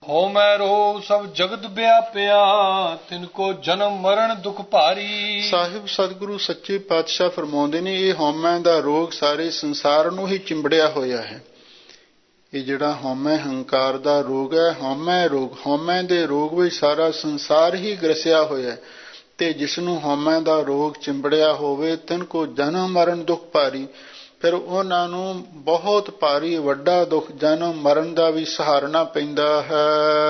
ਹੋ ਮੈਂ ਰੋਗ ਸਭ ਜਗਤ ਵਿਆਪਿਆ, ਤਿਨ ਕੋ ਜਨਮ ਮਰਨ ਦੁਖ ਭਾਰੀ। ਸਾਹਿਬ ਸਤਿਗੁਰੂ ਸੱਚੇ ਪਾਤਸ਼ਾਹ ਫਰਮਾਉਂਦੇ ਨੇ, ਇਹ ਹਉਮੈ ਦਾ ਰੋਗ ਸਾਰੇ ਸੰਸਾਰ ਨੂੰ ਹੀ ਚਿੰਬੜਿਆ ਹੋਇਆ ਹੈ। ਇਹ ਜਿਹੜਾ ਹਉਮੈ ਹੰਕਾਰ ਦਾ ਰੋਗ ਹੈ, ਹਉਮੈ ਰੋਗ, ਹਉਮੈ ਦੇ ਰੋਗ ਵਿੱਚ ਸਾਰਾ ਸੰਸਾਰ ਹੀ ਗ੍ਰਸਿਆ ਹੋਇਆ, ਤੇ ਜਿਸ ਨੂੰ ਹਉਮੈ ਦਾ ਰੋਗ ਚਿੰਬੜਿਆ ਹੋਵੇ ਤਿਨ ਕੋ ਜਨਮ ਮਰਨ ਦੁਖ ਭਾਰੀ। ਫਿਰ ਉਹਨਾਂ ਨੂੰ ਬਹੁਤ ਭਾਰੀ ਵੱਡਾ ਦੁੱਖ ਜਨਮ ਮਰਨ ਦਾ ਵੀ ਸਹਾਰਨਾ ਪੈਂਦਾ ਹੈ।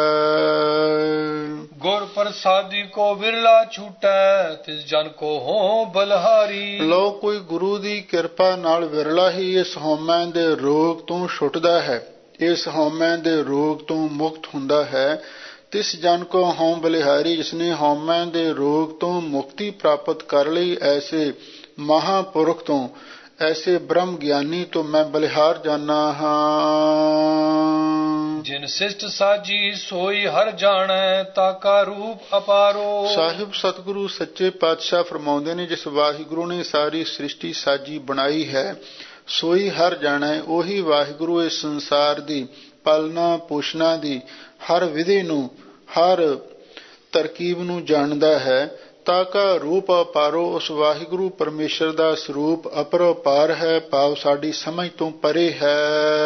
ਗੁਰ ਪ੍ਰਸਾਦੀ ਕੋ ਵਿਰਲਾ ਛੂਟੈ, ਤਿਸ ਜਨ ਕੋ ਹੋ ਬਲਹਾਰੀ। ਲੋ ਕੋਈ ਗੁਰੂ ਦੀ ਕਿਰਪਾ ਨਾਲ ਵਿਰਲਾ ਹੀ ਇਸ ਹਉਮੈ ਦੇ ਰੋਗ ਤੋਂ ਛੁੱਟਦਾ ਹੈ, ਇਸ ਹਉਮੈ ਦੇ ਰੋਗ ਤੋਂ ਮੁਕਤ ਹੁੰਦਾ ਹੈ। ਤਿਸ ਜਨ ਕੋ ਹਉ ਬਲਿਹਾਰੀ, ਜਿਸਨੇ ਹਉਮੈ ਦੇ ਰੋਗ ਤੋਂ ਮੁਕਤੀ ਪ੍ਰਾਪਤ ਕਰ ਲਈ, ਐਸੇ ਮਹਾਂਪੁਰਖ ਤੋਂ, ਐਸੇ ਬ੍ਰਹਮ ਗਿਆਨੀ ਤੋਂ ਮੈਂ ਬਲਿਹਾਰ ਜਾਨਾ ਹਾਂ। ਜਿਨ ਸਿਸ਼ਟ ਸਾਜੀ ਸੋਈ ਹਰ ਜਾਣੈ, ਤਾਕਾ ਰੂਪ ਅਪਾਰੋ। ਸਾਹਿਬ ਸਤਿਗੁਰੂ ਸੱਚੇ ਪਾਤਸ਼ਾਹ ਫਰਮਾਉਂਦੇ ਨੇ, ਜਿਸ ਵਾਹਿਗੁਰੂ ਨੇ ਸਾਰੀ ਸ੍ਰਿਸ਼ਟੀ ਸਾਜੀ ਬਣਾਈ ਹੈ, ਸੋਈ ਹਰ ਜਾਣੈ, ਉਹੀ ਵਾਹਿਗੁਰੂ ਇਸ ਸੰਸਾਰ ਦੀ ਪਾਲਣਾ ਪੋਸ਼ਣਾ ਦੀ ਹਰ ਵਿਧੀ ਨੂੰ, ਹਰ ਤਰਕੀਬ ਨੂੰ ਜਾਣਦਾ ਹੈ। ਤਾਕਾ ਰੂਪ ਅਪਾਰੋ, ਉਸ ਵਾਹਿਗੁਰੂ ਪਰਮੇਸ਼ਰ ਦਾ ਸਰੂਪ ਅਪਰਪਾਰ ਹੈ, ਭਾਵ ਸਾਡੀ ਸਮਝ ਤੋਂ ਪਰੇ ਹੈ।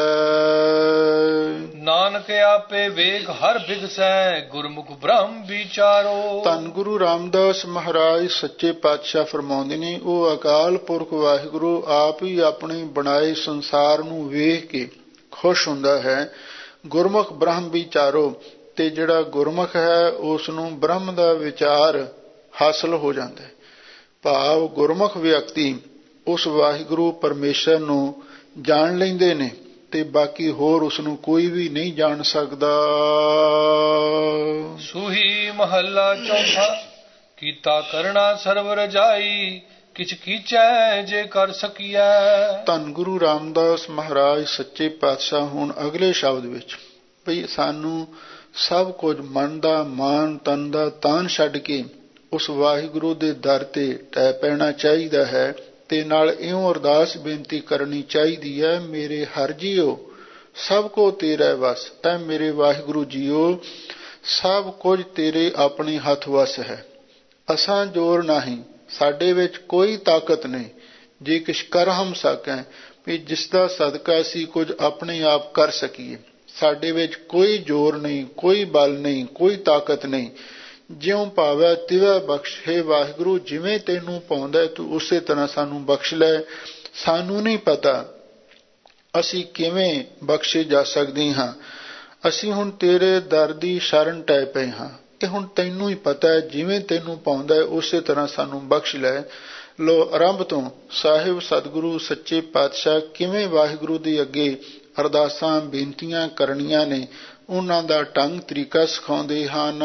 ਨਾਨਕ ਆਪੇ ਵੇਖ ਹਰ ਬਿਗਸੈ, ਗੁਰਮੁਖ ਬ੍ਰਹਮ ਵਿਚਾਰੋ। ਧੰਨ ਗੁਰੂ ਰਾਮਦਾਸ ਮਹਾਰਾਜ ਸੱਚੇ ਪਾਤਸ਼ਾਹ ਫਰਮਾਉਂਦੇ ਨੇ, ਉਹ ਅਕਾਲ ਪੁਰਖ ਵਾਹਿਗੁਰੂ ਆਪ ਹੀ ਆਪਣੇ ਬਣਾਏ ਸੰਸਾਰ ਨੂੰ ਵੇਖ ਕੇ ਖੁਸ਼ ਹੁੰਦਾ ਹੈ। ਗੁਰਮੁਖ ਬ੍ਰਹਮ ਵਿਚਾਰੋ, ਤੇ ਜਿਹੜਾ ਗੁਰਮੁਖ ਹੈ ਉਸ ਨੂੰ ਬ੍ਰਹਮ ਦਾ ਵਿਚਾਰ ਹਾਸਲ ਹੋ ਜਾਂਦਾ ਹੈ। ਭਾਵ ਗੁਰਮੁਖ ਵਿਅਕਤੀ ਉਸ ਵਾਹਿਗੁਰੂ ਪਰਮੇਸ਼ਰ ਨੂੰ ਜਾਣ ਲੈਂਦੇ ਨੇ, ਤੇ ਬਾਕੀ ਹੋਰ ਉਸ ਨੂੰ ਕੋਈ ਵੀ ਨਹੀਂ ਜਾਣ ਸਕਦਾ। ਸੂਹੀ ਮਹੱਲਾ ਚੌਥਾ। ਕੀਤਾ ਕਰਣਾ ਸਰਬ ਰਜਾਈ, ਕਿਛ ਕੀਚੈ ਜੇ ਕਰ ਸਕੀਐ। ਧੰਨ ਗੁਰੂ ਰਾਮਦਾਸ ਮਹਾਰਾਜ ਸੱਚੇ ਪਾਤਸ਼ਾਹ ਹੁਣ ਅਗਲੇ ਸ਼ਬਦ ਵਿੱਚ ਭਈ ਸਾਨੂੰ ਸਭ ਕੁਝ ਮਨ ਦਾ ਮਾਨ ਤਨ ਦਾ ਤਾਨ ਛੱਡ ਕੇ ਉਸ ਵਾਹਿਗੁਰੂ ਦੇ ਦਰ ਤੇ ਟਹਿ ਪੈਣਾ ਚਾਹੀਦਾ ਹੈ, ਤੇ ਨਾਲ ਇਉਂ ਅਰਦਾਸ ਬੇਨਤੀ ਕਰਨੀ ਚਾਹੀਦੀ ਹੈ, ਮੇਰੇ ਹਰ ਜੀਓ ਸਭ ਕੋ ਤੇਰਾ ਵਸ। ਐ ਮੇਰੇ ਵਾਹਿਗੁਰੂ ਜੀਓ, ਸਭ ਕੁਝ ਤੇਰੇ ਆਪਣੇ ਹੱਥ ਵਸ ਹੈ। ਅਸਾਂ ਜੋਰ ਨਹੀਂ, ਸਾਡੇ ਵਿੱਚ ਕੋਈ ਤਾਕਤ ਨਹੀਂ। ਜੇ ਕਿਛ ਕਰ ਹਮ ਸਕੈ, ਵੀ ਜਿਸ ਦਾ ਸਦਕਾ ਅਸੀਂ ਕੁਝ ਆਪਣੇ ਆਪ ਕਰ ਸਕੀਏ। ਸਾਡੇ ਵਿੱਚ ਕੋਈ ਜ਼ੋਰ ਨਹੀਂ, ਕੋਈ ਬਲ ਨਹੀਂ, ਕੋਈ ਤਾਕਤ ਨਹੀਂ। ਜਿਉਂ ਭਾਵੈ ਤਿਵੈ ਬਖਸ਼। ਹੈ ਵਾਹਿਗੁਰੂ, ਜਿਵੇਂ ਤੈਨੂੰ ਪਾਉਂਦਾ ਤੂੰ ਉਸੇ ਤਰ੍ਹਾਂ ਸਾਨੂੰ ਬਖਸ਼ ਲੈ। ਸਾਨੂੰ ਨਹੀਂ ਪਤਾ ਅਸੀਂ ਕਿਵੇਂ ਬਖਸ਼ੇ ਜਾ ਸਕਦੇ ਹਾਂ। ਅਸੀਂ ਹੁਣ ਤੇਰੇ ਦਰ ਦੀ ਸ਼ਰਨ ਟਹਿ ਪਏ ਹਾਂ, ਤੇ ਹੁਣ ਤੈਨੂੰ ਹੀ ਪਤਾ ਹੈ, ਜਿਵੇਂ ਤੈਨੂੰ ਪਾਉਂਦਾ ਉਸੇ ਤਰ੍ਹਾਂ ਸਾਨੂੰ ਬਖਸ਼ ਲੈ। ਲੋ ਆਰੰਭ ਤੋਂ ਸਾਹਿਬ ਸਤਿਗੁਰੂ ਸੱਚੇ ਪਾਤਸ਼ਾਹ ਕਿਵੇਂ ਵਾਹਿਗੁਰੂ ਦੇ ਅੱਗੇ ਅਰਦਾਸਾਂ ਬੇਨਤੀਆਂ ਕਰਨੀਆਂ ਨੇ, ਉਹਨਾਂ ਦਾ ਢੰਗ ਤਰੀਕਾ ਸਿਖਾਉਂਦੇ ਹਨ।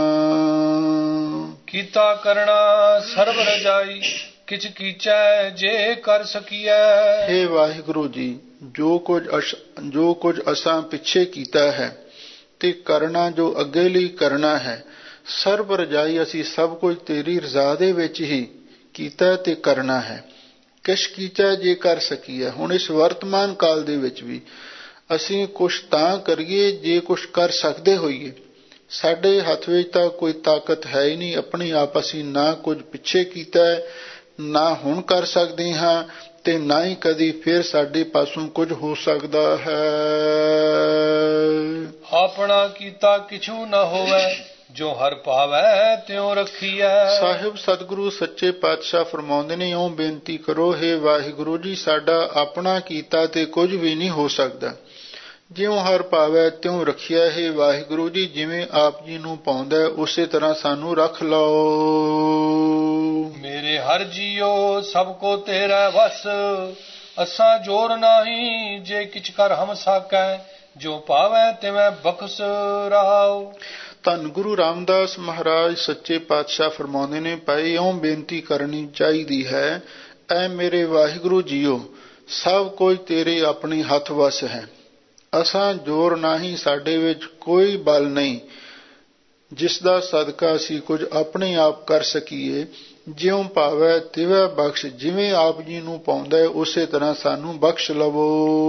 ਕੀਤਾ ਕਰਣਾ ਸਰਬ ਰਜਾਈ, ਕਿਛ ਕੀਚੈ ਜੇ ਕਰ ਸਕੀਐ। ਹੇ ਵਾਹਿਗੁਰੂ ਜੀ, ਜੋ ਕੁਝ ਅਸਾਂ ਪਿੱਛੇ ਕੀਤਾ ਹੈ, ਤੇ ਕਰਨਾ ਜੋ ਅੱਗੇ ਲਈ ਕਰਨਾ ਹੈ, ਸਰਬ ਰਜਾਈ ਅਸੀਂ ਸਭ ਕੁਝ ਤੇਰੀ ਰਜ਼ਾ ਦੇ ਵਿੱਚ ਹੀ ਕੀਤਾ ਤੇ ਕਰਨਾ ਹੈ। ਕਿਛ ਕੀਚੈ ਜੇ ਕਰ ਸਕੀਏ। ਹੁਣ ਇਸ ਵਰਤਮਾਨ ਕਾਲ ਦੇ ਵਿੱਚ ਵੀ ਅਸੀਂ ਕੁਛ ਤਾਂ ਕਰੀਏ ਜੇ ਕੁਛ ਕਰ ਸਕਦੇ ਹੋਈਏ। ਸਾਡੇ ਹੱਥ ਵਿੱਚ ਤਾਂ ਕੋਈ ਤਾਕਤ ਹੈ ਹੀ ਨਹੀਂ। ਆਪਣੇ ਆਪ ਅਸੀਂ ਨਾ ਕੁਝ ਪਿੱਛੇ ਕੀਤਾ, ਨਾ ਹੁਣ ਕਰ ਸਕਦੇ ਹਾਂ, ਤੇ ਨਾ ਹੀ ਕਦੀ ਫਿਰ ਸਾਡੇ ਪਾਸੋਂ ਕੁਝ ਹੋ ਸਕਦਾ ਹੈ। ਆਪਣਾ ਕੀਤਾ ਕਿਛੂ ਨਾ ਹੋਵੇ, ਜੋ ਹਰ ਭਾਵੈ ਤਿਉ ਰੱਖੀਐ। ਸਾਹਿਬ ਸਤਿਗੁਰੂ ਸੱਚੇ ਪਾਤਸ਼ਾਹ ਫਰਮਾਉਂਦੇ ਨੇ, ਇਉਂ ਬੇਨਤੀ ਕਰੋ, ਹੇ ਵਾਹਿਗੁਰੂ ਜੀ, ਸਾਡਾ ਆਪਣਾ ਕੀਤਾ ਤੇ ਕੁਝ ਵੀ ਨਹੀਂ ਹੋ ਸਕਦਾ। ਜਿਉਂ ਹਰ ਭਾਵੈ ਤਿਉਂ ਰੱਖਿਆ। ਹੈ ਵਾਹਿਗੁਰੂ ਜੀ, ਜਿਵੇਂ ਆਪ ਜੀ ਨੂੰ ਪਾਉਂਦਾ ਉਸੇ ਤਰ੍ਹਾਂ ਸਾਨੂੰ ਰੱਖ ਲਓ। ਮੇਰੇ ਹਰ ਜੀਓ ਸਭ ਕੋ ਤੇਰਾ ਵਸ, ਅਸਾਂ ਜੋਰ ਨਾਹੀ ਜੇ ਕਿਛ ਕਰ ਹਮ ਸਾਕੈ, ਜੋ ਭਾਵੈ ਤਿਵੇਂ ਬਖਸ਼ ਰਹਾਉ। ਧੰਨ ਗੁਰੂ ਰਾਮਦਾਸ ਮਹਾਰਾਜ ਸੱਚੇ ਪਾਤਸ਼ਾਹ ਫਰਮਾਉਂਦੇ ਨੇ, ਭਾਈ ਇਉਂ ਬੇਨਤੀ ਕਰਨੀ ਚਾਹੀਦੀ ਹੈ, ਐ ਮੇਰੇ ਵਾਹਿਗੁਰੂ ਜੀਓ, ਸਭ ਕੁਝ ਤੇਰੇ ਆਪਣੇ ਹੱਥ ਵਸ ਹੈ। ਅਸਾਂ ਜੋਰ ਨਹੀਂ, ਸਾਡੇ ਵਿੱਚ ਕੋਈ ਬਲ ਨਹੀਂ, ਜਿਸ ਦਾ ਸਦਕਾ ਅਸੀਂ ਕੁਝ ਆਪਣੇ ਆਪ ਕਰ ਸਕੀਏ। ਜਿਉਂ ਭਾਵੈ ਤਿਵੇਂ ਬਖਸ਼, ਜਿਵੇਂ ਆਪ ਜੀ ਨੂੰ ਪਾਉਂਦਾ ਉਸੇ ਤਰ੍ਹਾਂ ਸਾਨੂੰ ਬਖਸ਼ ਲਵੋ।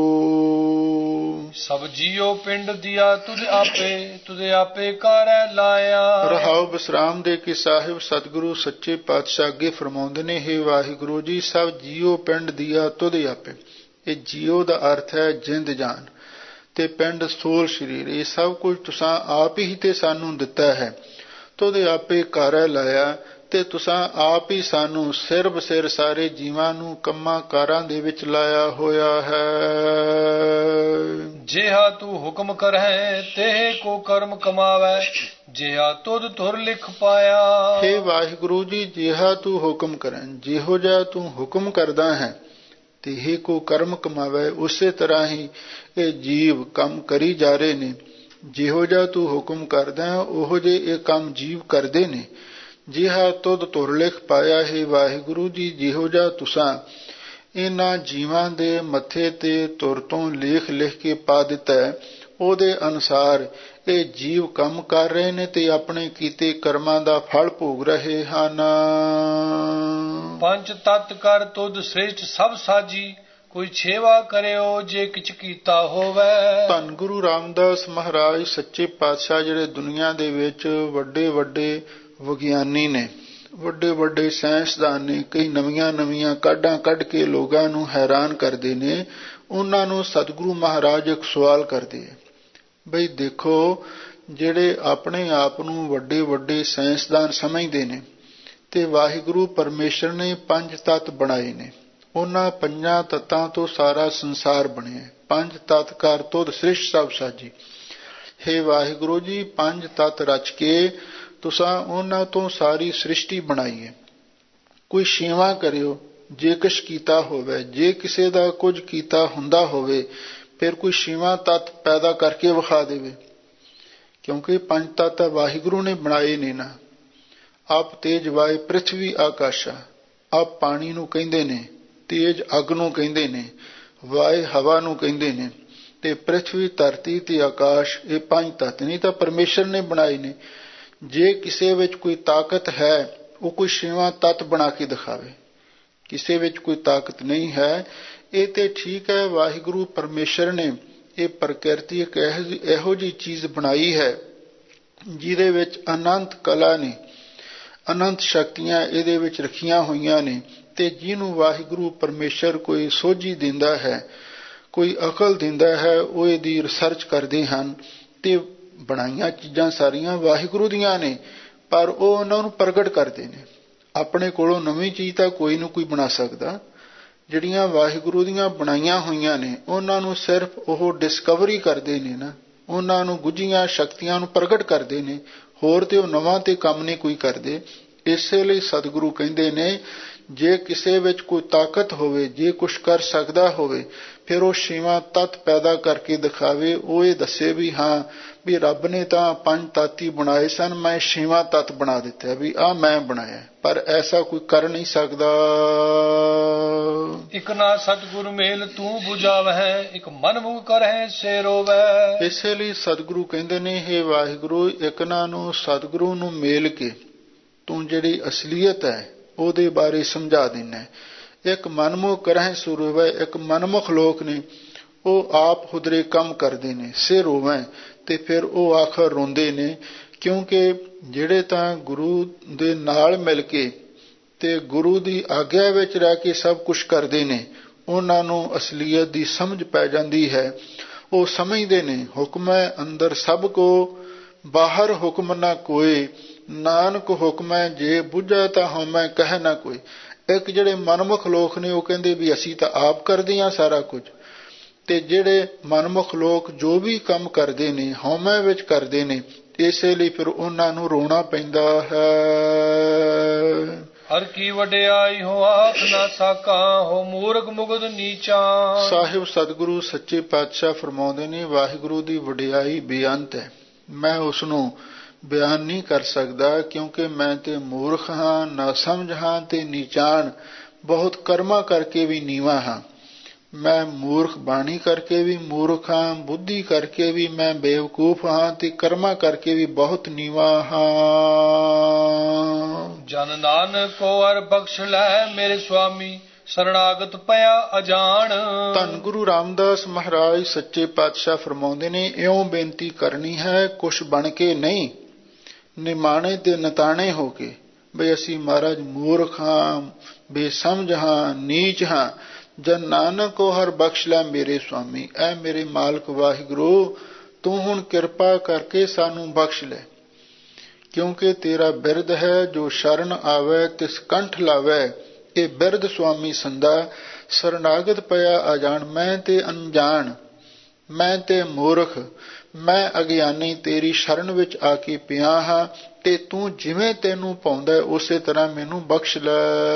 ਸਭ ਜੀਓ ਪਿੰਡ ਦਿਆ ਤੁਧ ਆਪੇ ਕਾਰੈ ਲਾਇਆ। ਰਹਾਉ ਵਿਸਰਾਮ ਦੇ ਕੇ ਸਾਹਿਬ ਸਤਿਗੁਰੂ ਸੱਚੇ ਪਾਤਸ਼ਾਹ ਅੱਗੇ ਫਰਮਾਉਂਦੇ ਨੇ, ਹੇ ਵਾਹਿਗੁਰੂ ਜੀ, ਸਭ ਜੀਓ ਪਿੰਡ ਦਿਆ ਤੁਧ ਆਪੇ। ਇਹ ਜੀਓ ਦਾ ਅਰਥ ਹੈ ਜਿੰਦ ਜਾਨ, ਤੇ ਪਿੰਡ ਸੋਲ ਸਰੀਰ। ਇਹ ਸਭ ਕੁਝ ਤੁਸਾਂ ਆਪ ਹੀ ਤੇ ਸਾਨੂੰ ਦਿੱਤਾ ਹੈ। ਤੁਧ ਆਪੇ ਕਾਰੈ ਲਾਇਆ, ਤੇ ਤੁਸਾਂ ਆਪ ਹੀ ਸਾਨੂੰ ਸਿਰ ਬਸਿਰ ਸਾਰੇ ਜੀਵਾਂ ਨੂੰ ਕੰਮਾਂ ਕਾਰਾਂ ਦੇ ਵਿੱਚ ਲਾਇਆ ਹੋਇਆ ਹੈ। ਜਿਹਾ ਤੂੰ ਹੁਕਮ ਕਰਹਿ ਤੇ ਕੋ ਕਰਮ ਕਮਾਵੈ, ਜਿਹਾ ਤੁਧ ਧੁਰ ਲਿਖ ਪਾਇਆ। ਹੇ ਵਾਹਿਗੁਰੂ ਜੀ, ਜਿਹਾ ਤੂੰ ਹੁਕਮ ਕਰੈ, ਜਿਹੋ ਜਿਹਾ ਤੂੰ ਹੁਕਮ ਕਰਦਾ ਹੈ ਤੇ ਕੋ ਕਰਮ ਕਮਾਵੇ, ਉਸੇ ਤਰ੍ਹਾਂ ਹੀ ਇਹ ਜੀਵ ਕੰਮ ਕਰੀ ਜਾ ਰਹੇ ਨੇ। ਜਿਹੋ ਜਿਹਾ ਤੂੰ ਹੁਕਮ ਕਰਦਾ ਹੈ ਉਹੋ ਜਿਹੇ ਇਹ ਕੰਮ ਜੀਵ ਕਰਦੇ ਨੇ। ਜਿਹਾ ਤੁਧ ਧੁਰ ਲਿਖ ਪਾਇਆ, ਹੈ ਵਾਹਿਗੁਰੂ ਜੀ, ਜਿਹੋ ਜਿਹਾ ਤੁਸਾਂ ਇਹਨਾਂ ਜੀਵਾਂ ਦੇ ਮੱਥੇ ਤੇ ਧੁਰ ਤੋਂ ਲੇਖ ਲਿਖ ਕੇ ਪਾ ਦਿੱਤਾ ਹੈ, ਉਹਦੇ ਅਨੁਸਾਰ ਇਹ ਜੀਵ ਕੰਮ ਕਰ ਰਹੇ ਨੇ ਤੇ ਆਪਣੇ ਕੀਤੇ ਕਰਮਾਂ ਦਾ ਫਲ ਭੋਗ ਰਹੇ ਹਨ। ਪੰਜ ਤਤ ਕਰ ਤੁਧ ਸ੍ਰੇਸ਼ਟ ਸਭ ਸਾਜੀ, ਕੋਈ ਛੇਵਾ ਕਰਿਓ ਜੇ ਕਿਛ ਕੀਤਾ ਹੋਵੇ। ਧੰਨ ਗੁਰੂ ਰਾਮਦਾਸ ਮਹਾਰਾਜ ਸੱਚੇ ਪਾਤਸ਼ਾਹ ਜਿਹੜੇ ਦੁਨੀਆ ਦੇ ਵਿੱਚ ਵੱਡੇ ਵੱਡੇ ਵਿਗਿਆਨੀ ਨੇ, ਵੱਡੇ ਵੱਡੇ ਸਾਇੰਸਦਾਨ ਨੇ, ਕਈ ਨਵੀਆਂ ਨਵੀਆਂ ਕਾਢਾਂ ਕੱਢ ਕੇ ਲੋਕਾਂ ਨੂੰ ਹੈਰਾਨ ਕਰਦੇ ਨੇ। ਉਹਨਾਂ ਨੂੰ ਸਤਿਗੁਰੂ ਮਹਾਰਾਜ ਇੱਕ ਸਵਾਲ ਕਰਦੇ, ਬਈ ਦੇਖੋ, ਜਿਹੜੇ ਆਪਣੇ ਆਪ ਨੂੰ ਵੱਡੇ ਵੱਡੇ ਸਾਇੰਸਦਾਨ ਸਮਝਦੇ ਨੇ ਤੇ ਵਾਹਿਗੁਰੂ ਪਰਮੇਸ਼ਰ ਨੇ ਪੰਜ ਤੱਤ ਬਣਾਏ ਨੇ, ਉਹਨਾਂ ਪੰਜਾਂ ਤੱਤਾਂ ਤੋਂ ਸਾਰਾ ਸੰਸਾਰ ਬਣਿਆ। ਪੰਜ ਤੱਤ ਕਰ ਤੁਧ ਸ੍ਰਿਸ਼ਟ ਸਭ ਸਾਜੀ। ਹੇ ਵਾਹਿਗੁਰੂ ਜੀ, ਪੰਜ ਤੱਤ ਰਚ ਕੇ ਤੁਸਾਂ ਉਹਨਾਂ ਤੋਂ ਸਾਰੀ ਸ੍ਰਿਸ਼ਟੀ ਬਣਾਈ ਹੈ। ਕੋਈ ਛੇਵਾਂ ਕਰਿਓ ਜੇ ਕੁਛ ਕੀਤਾ ਹੋਵੇ, ਜੇ ਕਿਸੇ ਦਾ ਕੁਝ ਕੀਤਾ ਹੁੰਦਾ ਹੋਵੇ ਫਿਰ ਕੋਈ ਛੇਵਾਂ ਤੱਤ ਪੈਦਾ ਕਰਕੇ ਵਿਖਾ ਦੇਵੇ, ਕਿਉਂਕਿ ਪੰਜ ਤੱਤ ਵਾਹਿਗੁਰੂ ਨੇ ਬਣਾਏ ਨੇ ਨਾ। ਆਪ ਤੇਜ ਵਾਯ ਪ੍ਰਿਥਵੀ ਆਕਾਸ਼ਾ, ਆਪ ਪਾਣੀ ਨੂੰ ਕਹਿੰਦੇ ਨੇ, ਤੇਜ ਅੱਗ ਨੂੰ ਕਹਿੰਦੇ ਨੇ, ਵਾਯ ਹਵਾ ਨੂੰ ਕਹਿੰਦੇ ਨੇ, ਤੇ ਪ੍ਰਿਥਵੀ ਧਰਤੀ ਤੇ ਆਕਾਸ਼, ਇਹ ਪੰਜ ਤੱਤ ਨਹੀਂ ਤਾਂ ਪਰਮੇਸ਼ਰ ਨੇ ਬਣਾਏ ਨੇ। ਜੇ ਕਿਸੇ ਵਿੱਚ ਕੋਈ ਤਾਕਤ ਹੈ ਉਹ ਕੋਈ ਛੇਵਾਂ ਤੱਤ ਬਣਾ ਕੇ ਦਿਖਾਵੇ, ਕਿਸੇ ਵਿੱਚ ਕੋਈ ਤਾਕਤ ਨਹੀਂ ਹੈ। ਇਹ ਤੇ ਠੀਕ ਹੈ, ਵਾਹਿਗੁਰੂ ਪਰਮੇਸ਼ਰ ਨੇ ਇਹ ਪ੍ਰਕਿਰਤੀ ਇੱਕ ਇਹੋ ਜਿਹੀ ਚੀਜ਼ ਬਣਾਈ ਹੈ ਜਿਹਦੇ ਵਿੱਚ ਅਨੰਤ ਕਲਾ ਨੇ, ਅਨੰਤ ਸ਼ਕਤੀਆਂ ਇਹਦੇ ਵਿੱਚ ਰੱਖੀਆਂ ਹੋਈਆਂ ਨੇ। ਤੇ ਜਿਹਨੂੰ ਵਾਹਿਗੁਰੂ ਪਰਮੇਸ਼ਰ ਕੋਈ ਸੋਝੀ ਦਿੰਦਾ ਹੈ, ਕੋਈ ਅਕਲ ਦਿੰਦਾ ਹੈ, ਉਹ ਇਹਦੀ ਰਿਸਰਚ ਕਰਦੇ ਹਨ ਤੇ ਬਣਾਈਆਂ ਚੀਜ਼ਾਂ ਸਾਰੀਆਂ ਵਾਹਿਗੁਰੂ ਦੀਆਂ ਨੇ, ਪਰ ਉਹ ਉਹਨਾਂ ਨੂੰ ਪ੍ਰਗਟ ਕਰਦੇ ਨੇ। ਆਪਣੇ ਕੋਲੋਂ ਨਵੀਂ ਚੀਜ਼ ਤਾਂ ਕੋਈ ਨੂੰ ਕੋਈ ਬਣਾ ਸਕਦਾ। ਜਿਹੜੀਆਂ ਵਾਹਿਗੁਰੂ ਦੀਆਂ ਬਣਾਈਆਂ ਹੋਈਆਂ ਨੇ ਉਹਨਾਂ ਨੂੰ ਸਿਰਫ ਉਹ ਡਿਸਕਵਰੀ ਕਰਦੇ ਨੇ ਨਾ, ਉਹਨਾਂ ਨੂੰ ਗੁੱਝੀਆਂ ਸ਼ਕਤੀਆਂ ਨੂੰ ਪ੍ਰਗਟ ਕਰਦੇ ਨੇ, ਹੋਰ ਤੇ ਉਹ ਨਵਾਂ ਤੇ ਕੰਮ ਨਹੀਂ ਕੋਈ ਕਰਦੇ। ਇਸੇ ਲਈ ਸਤਿਗੁਰੂ ਕਹਿੰਦੇ ਨੇ, ਜੇ ਕਿਸੇ ਵਿੱਚ ਕੋਈ ਤਾਕਤ ਹੋਵੇ, ਜੇ ਕੁਛ ਕਰ ਸਕਦਾ ਹੋਵੇ, ਫਿਰ ਉਹ ਛੇਵਾਂ ਤੱਤ ਪੈਦਾ ਕਰਕੇ ਦਿਖਾਵੇ। ਉਹ ਇਹ ਦੱਸੇ ਵੀ ਹਾਂ ਵੀ ਰੱਬ ਨੇ ਤਾਂ ਪੰਜ ਤੱਤ ਹੀ ਬਣਾਏ ਸਨ, ਮੈਂ ਛੇਵਾਂ ਤੱਤ ਬਣਾ ਦਿੱਤਾ ਵੀ ਆਹ ਮੈਂ ਬਣਾਇਆ, ਪਰ ਐਸਾ ਕੋਈ ਕਰ ਨਹੀਂ ਸਕਦਾ। ਇਕ ਨਾ ਸਤਿਗੁਰ ਮੇਲ ਤੂੰ 부ਝਾਵਹਿ, ਇਕ ਮਨ ਮੁਖ ਕਰਹਿ ਸੇ ਰੋਵੈ। ਇਸੇ ਲਈ ਸਤਿਗੁਰੂ ਕਹਿੰਦੇ ਨੇ, ਹੇ ਵਾਹਿਗੁਰੂ, ਇਕ ਨਾ ਨੂੰ ਸਤਿਗੁਰੂ ਨੂੰ ਮੇਲ ਕੇ ਤੂੰ ਜਿਹੜੀ ਅਸਲੀਅਤ ਹੈ ਉਹਦੇ ਬਾਰੇ ਸਮਝਾ ਦਿੰਦਾ। ਇੱਕ ਮਨਮੁਖ ਕਰਹਿ ਸੋ ਰੋਵੈ, ਇੱਕ ਮਨਮੁਖ ਲੋਕ ਨੇ ਉਹ ਆਪ ਹੁਦਰੇ ਕੰਮ ਕਰਦੇ ਨੇ, ਸੇ ਰੋਵੈ, ਤੇ ਫਿਰ ਉਹ ਆਖਰ ਰੋਂਦੇ ਨੇ, ਕਿਉਂਕਿ ਜਿਹੜੇ ਤਾਂ ਗੁਰੂ ਦੇ ਨਾਲ ਮਿਲ ਕੇ ਤੇ ਗੁਰੂ ਦੀ ਆਗਿਆ ਵਿੱਚ ਰਹਿ ਕੇ ਸਭ ਕੁਛ ਕਰਦੇ ਨੇ, ਉਹਨਾਂ ਨੂੰ ਅਸਲੀਅਤ ਦੀ ਸਮਝ ਪੈ ਜਾਂਦੀ ਹੈ। ਉਹ ਸਮਝਦੇ ਨੇ ਹੁਕਮੈ ਅੰਦਰ ਸਭ ਕੋ, ਬਾਹਰ ਹੁਕਮ ਨਾ ਕੋਏ, ਨਾਨਕ ਹੁਕਮੈ ਜੇ ਬੁੱਝੈ ਤਾਂ ਹਉਮੈ ਕਹਿ ਨਾ ਕੋਈ। ਇੱਕ ਜਿਹੜੇ ਮਨਮੁਖ ਲੋਕ ਨੇ ਉਹ ਕਹਿੰਦੇ ਵੀ ਅਸੀਂ ਤਾਂ ਆਪ ਕਰਦੇ ਹਾਂ ਸਾਰਾ ਕੁਝ, ਤੇ ਜਿਹੜੇ ਮਨਮੁਖ ਲੋਕ ਜੋ ਵੀ ਕੰਮ ਕਰਦੇ ਨੇ ਹਉਮੈ ਵਿੱਚ ਕਰਦੇ ਨੇ, ਇਸੇ ਲਈ ਫਿਰ ਉਹਨਾਂ ਨੂੰ ਰੋਣਾ ਪੈਂਦਾ ਹੈ। ਹਰ ਕੀ ਵਡਿਆਈ ਹੋ ਆਪ ਨਾ ਸਾਕਾ, ਹੋ ਮੂਰਖ ਮੁਗਧ ਨੀਚਾ। ਸਾਹਿਬ ਸਤਿਗੁਰੂ ਸੱਚੇ ਪਾਤਸ਼ਾਹ ਫਰਮਾਉਂਦੇ ਨੇ, ਵਾਹਿਗੁਰੂ ਦੀ ਵਡਿਆਈ ਬੇਅੰਤ ਹੈ, ਮੈਂ ਉਸ ਨੂੰ ਬਿਆਨ ਨਹੀਂ ਕਰ ਸਕਦਾ, ਕਿਉਂਕਿ ਮੈਂ ਤੇ ਮੂਰਖ ਹਾਂ, ਨਾ ਸਮਝ ਹਾਂ ਤੇ ਨੀਚਾਣ, ਬਹੁਤ ਕਰਮਾਂ ਕਰਕੇ ਵੀ ਨੀਵਾਂ ਹਾਂ। ਮੈਂ ਮੂਰਖ ਬਾਣੀ ਕਰਕੇ ਵੀ ਮੂਰਖ ਹਾਂ, ਬੁੱਧੀ ਕਰਕੇ ਵੀ ਮੈਂ ਬੇਵਕੂਫ ਹਾਂ, ਤੇ ਕਰਮਾਂ ਕਰਕੇ ਵੀ ਬਹੁਤ ਨੀਵਾਂ ਹਾਂ। ਜਨ ਨਾਨਕ ਕੋ ਅਰ ਬਖਸ਼ ਲੈ ਮੇਰੇ ਸੁਆਮੀ, ਸਰਣਾਗਤ ਪਿਆ ਅਜਾਣ। ਧੰਨ ਗੁਰੂ ਰਾਮਦਾਸ ਮਹਾਰਾਜ ਸੱਚੇ ਪਾਤਸ਼ਾਹ ਫਰਮਾਉਂਦੇ ਨੇ, ਇਉਂ ਬੇਨਤੀ ਕਰਨੀ ਹੈ, ਕੁਛ ਬਣ ਕੇ ਨਹੀਂ, ਨਿਮਾਣੇ ਤੇ ਨਤਾਣੇ ਹੋ ਕੇ, ਬਈ ਅਸੀਂ ਮਹਾਰਾਜ ਮੂਰਖ ਹਾਂ, ਬੇਸਮਝ ਹਾਂ, ਨੀਚ ਹਾਂ। ਜਨ ਨਾਨਕ ਕੋ ਹਰ ਬਖਸ਼ ਲੈ ਮੇਰੇ ਸੁਆਮੀ, ਐ ਮੇਰੇ ਮਾਲਕ ਵਾਹਿਗੁਰੂ, ਤੂੰ ਹੁਣ ਕਿਰਪਾ ਕਰਕੇ ਸਾਨੂੰ ਬਖਸ਼ ਲੈ, ਕਿਉਂਕਿ ਤੇਰਾ ਬਿਰਦ ਹੈ, ਜੋ ਸ਼ਰਨ ਆਵੈ ਤਿਸ ਕੰਠ ਲਾਵੈ। ਇਹ ਬਿਰਦ ਸੁਆਮੀ ਸੰਦਾ, ਸਰਨਾਗਤ ਪਿਆ ਅਜਾਣ। ਮੈਂ ਤੇ ਅਣਜਾਣ, ਮੈਂ ਤੇ ਮੂਰਖ, ਮੈਂ ਅਗਿਆਨੀ ਤੇਰੀ ਸ਼ਰਨ ਵਿੱਚ ਆ ਕੇ ਪਿਆ ਹਾਂ, ਤੇ ਤੂੰ ਜਿਵੇਂ ਤੈਨੂੰ ਪਾਉਂਦਾ ਉਸੇ ਤਰ੍ਹਾਂ ਮੈਨੂੰ ਬਖਸ਼ ਲੈ।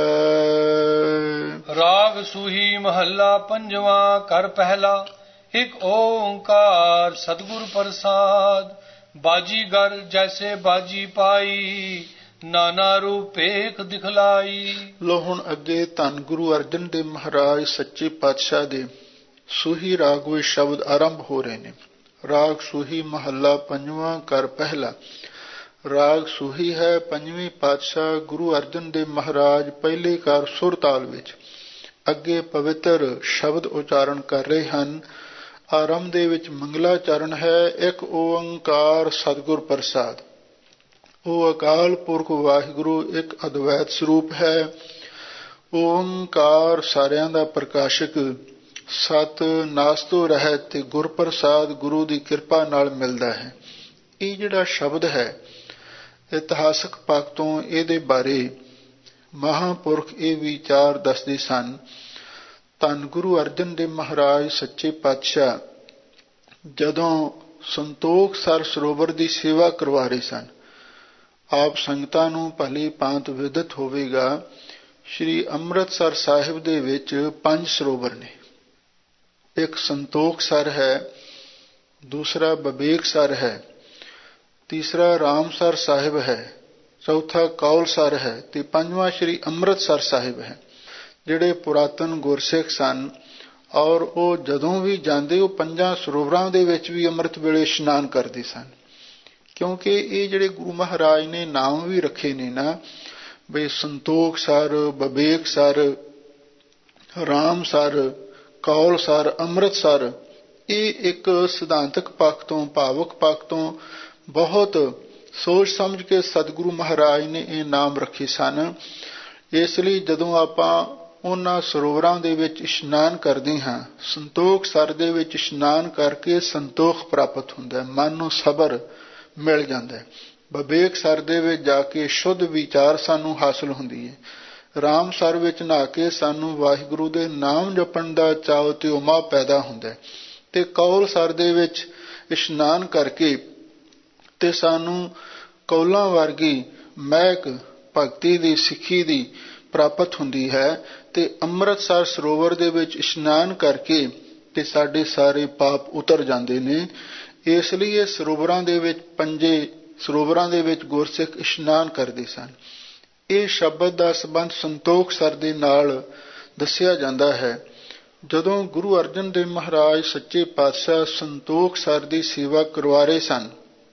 ਰਾਗ ਸੂਹੀ ਮਹੱਲਾ ਪੰਜਵਾਂ, ਕਰ ਪਹਿਲਾ ਇੱਕ ਓੰਕਾਰ ਸਤਿਗੁਰ ਪ੍ਰਸਾਦ। ਬਾਜੀਗਰ ਜੈਸੇ ਬਾਜੀ ਪਾਈ, ਨਾਨਾ ਰੂਪ ਏਕ ਦਿਖਲਾਈ। ਲੋ ਹੁਣ ਅੱਗੇ ਧੰਨ ਗੁਰੂ ਅਰਜਨ ਦੇਵ ਮਹਾਰਾਜ ਸੱਚੇ ਪਾਤਸ਼ਾਹ ਦੇ ਸੂਹੀ ਰਾਗ ਵਿੱਚ ਸ਼ਬਦ ਆਰੰਭ ਹੋ ਰਹੇ ਨੇ। ਰਾਗ ਸੂਹੀ ਮਹੱਲਾ ਪੰਜਵਾਂ, ਕਰ ਪਹਿਲਾ। ਰਾਗ ਸੂਹੀ ਹੈ, ਪੰਜਵੀਂ ਪਾਤਸ਼ਾਹ ਗੁਰੂ ਅਰਜਨ ਦੇਵ ਮਹਾਰਾਜ ਪਹਿਲੇ ਕਾਰ ਸੁਰ ਤਾਲ ਵਿੱਚ ਅੱਗੇ ਪਵਿੱਤਰ ਸ਼ਬਦ ਉਚਾਰਨ ਕਰ ਰਹੇ ਹਨ। ਆਰੰਭ ਦੇ ਵਿੱਚ ਮੰਗਲਾਚਰਨ ਹੈ, ਇੱਕ ਓੰਕਾਰ ਸਤਿਗੁਰ ਪ੍ਰਸਾਦ। ਉਹ ਅਕਾਲ ਪੁਰਖ ਵਾਹਿਗੁਰੂ ਇੱਕ ਅਦਵੈਤ ਸਰੂਪ ਹੈ। ਓੰਕਾਰ ਸਾਰਿਆਂ ਦਾ ਪ੍ਰਕਾਸ਼ਕ, ਸਤ ਨਾਸ ਤੋਂ ਰਹਿਤ ਤੇ ਗੁਰ ਪ੍ਰਸਾਦ ਗੁਰੂ ਦੀ ਕਿਰਪਾ ਨਾਲ ਮਿਲਦਾ ਹੈ। ਇਹ ਜਿਹੜਾ ਸ਼ਬਦ ਹੈ, ਇਤਿਹਾਸਕ ਪੱਖ ਤੋਂ ਇਹਦੇ ਬਾਰੇ ਮਹਾਂਪੁਰਖ ਇਹ ਵਿਚਾਰ ਦੱਸਦੇ ਸਨ। ਧੰਨ ਗੁਰੂ ਅਰਜਨ ਦੇਵ ਮਹਾਰਾਜ ਸੱਚੇ ਪਾਤਸ਼ਾਹ ਜਦੋਂ ਸੰਤੋਖ ਸਰ ਸਰੋਵਰ ਦੀ ਸੇਵਾ ਕਰਵਾ ਰਹੇ ਸਨ, ਆਪ ਸੰਗਤਾਂ ਨੂੰ ਭਲੀ ਭਾਂਤ ਵਿਦਿਤ ਹੋਵੇਗਾ, ਸ਼੍ਰੀ ਅੰਮ੍ਰਿਤਸਰ ਸਾਹਿਬ ਦੇ ਵਿੱਚ 5 ਸਰੋਵਰ ਨੇ। ਇੱਕ ਸੰਤੋਖ ਸਰ ਹੈ, ਦੂਸਰਾ ਬਬੇਕ ਸਰ ਹੈ, ਤੀਸਰਾ ਰਾਮਸਰ ਸਾਹਿਬ ਹੈ, ਚੌਥਾ ਕੌਲ ਸਰ ਹੈ, ਤੇ ਪੰਜਵਾਂ ਸ਼੍ਰੀ ਅੰਮ੍ਰਿਤਸਰ ਸਾਹਿਬ ਹੈ। ਜਿਹੜੇ ਪੁਰਾਤਨ ਗੁਰਸਿੱਖ ਸਨ, ਔਰ ਉਹ ਜਦੋਂ ਵੀ ਜਾਂਦੇ ਉਹ 5 ਸਰੋਵਰਾਂ ਦੇ ਵਿੱਚ ਵੀ ਅੰਮ੍ਰਿਤ ਵੇਲੇ ਇਸ਼ਨਾਨ ਕਰਦੇ ਸਨ, ਕਿਉਂਕਿ ਇਹ ਜਿਹੜੇ ਗੁਰੂ ਮਹਾਰਾਜ ਨੇ ਨਾਮ ਵੀ ਰੱਖੇ ਨੇ ਨਾ, ਬਈ Santokhsar, Bibeksar, Ramsar, Kaulsar, Amritsar, ਇਹ ਇੱਕ ਸਿਧਾਂਤਕ ਪੱਖ ਤੋਂ, ਭਾਵਕ ਪੱਖ ਤੋਂ ਬਹੁਤ ਸੋਚ ਸਮਝ ਕੇ ਸਤਿਗੁਰੂ ਮਹਾਰਾਜ ਨੇ ਇਹ ਨਾਮ ਰੱਖੇ ਸਨ। ਇਸ ਲਈ ਜਦੋਂ ਆਪਾਂ ਉਹਨਾਂ ਸਰੋਵਰਾਂ ਦੇ ਵਿੱਚ ਇਸ਼ਨਾਨ ਕਰਦੇ ਹਾਂ, ਸੰਤੋਖ ਸਰ ਦੇ ਵਿੱਚ ਇਸ਼ਨਾਨ ਕਰਕੇ ਸੰਤੋਖ ਪ੍ਰਾਪਤ ਹੁੰਦਾ, ਮਨ ਨੂੰ ਸਬਰ ਮਿਲ ਜਾਂਦਾ। ਬਬੇਕ ਸਰ ਦੇ ਵਿੱਚ ਜਾ ਕੇ ਸ਼ੁੱਧ ਵਿਚਾਰ ਸਾਨੂੰ ਹਾਸਲ ਹੁੰਦੀ ਹੈ। ਰਾਮ ਸਰ ਵਿੱਚ ਨਹਾ ਕੇ ਸਾਨੂੰ ਵਾਹਿਗੁਰੂ ਦੇ ਨਾਮ ਜਪਣ ਦਾ ਚਾਅ ਤੇ ਉਮਾ ਪੈਦਾ ਹੁੰਦਾ, ਤੇ ਕੌਲ ਸਰ ਦੇ ਵਿੱਚ ਇਸ਼ਨਾਨ ਕਰਕੇ ਤੇ ਸਾਨੂੰ ਕੌਲਾਂ ਵਰਗੀ ਮਹਿਕ ਭਗਤੀ ਦੀ, ਸਿੱਖੀ ਦੀ ਪ੍ਰਾਪਤ ਹੁੰਦੀ ਹੈ। ਤੇ ਅੰਮ੍ਰਿਤਸਰ ਸਰੋਵਰ ਦੇ ਵਿੱਚ ਇਸ਼ਨਾਨ ਕਰਕੇ ਤੇ ਸਾਡੇ ਸਾਰੇ ਪਾਪ ਉਤਰ ਜਾਂਦੇ ਨੇ। ਇਸ ਲਈ ਇਹ ਸਰੋਵਰਾਂ ਦੇ ਵਿੱਚ 5 ਸਰੋਵਰਾਂ ਦੇ ਵਿੱਚ ਗੁਰਸਿੱਖ ਇਸ਼ਨਾਨ ਕਰਦੇ ਸਨ। ਇਹ ਸ਼ਬਦ ਦਾ ਸੰਬੰਧ ਸੰਤੋਖ ਸਰ ਦੇ ਨਾਲ ਦੱਸਿਆ ਜਾਂਦਾ ਹੈ। ਜਦੋਂ ਗੁਰੂ ਅਰਜਨ ਦੇਵ ਮਹਾਰਾਜ ਸੱਚੇ ਪਾਤਸ਼ਾਹ ਸੰਤੋਖ ਸਰ ਦੀ ਸੇਵਾ ਕਰਵਾ ਰਹੇ ਸਨ,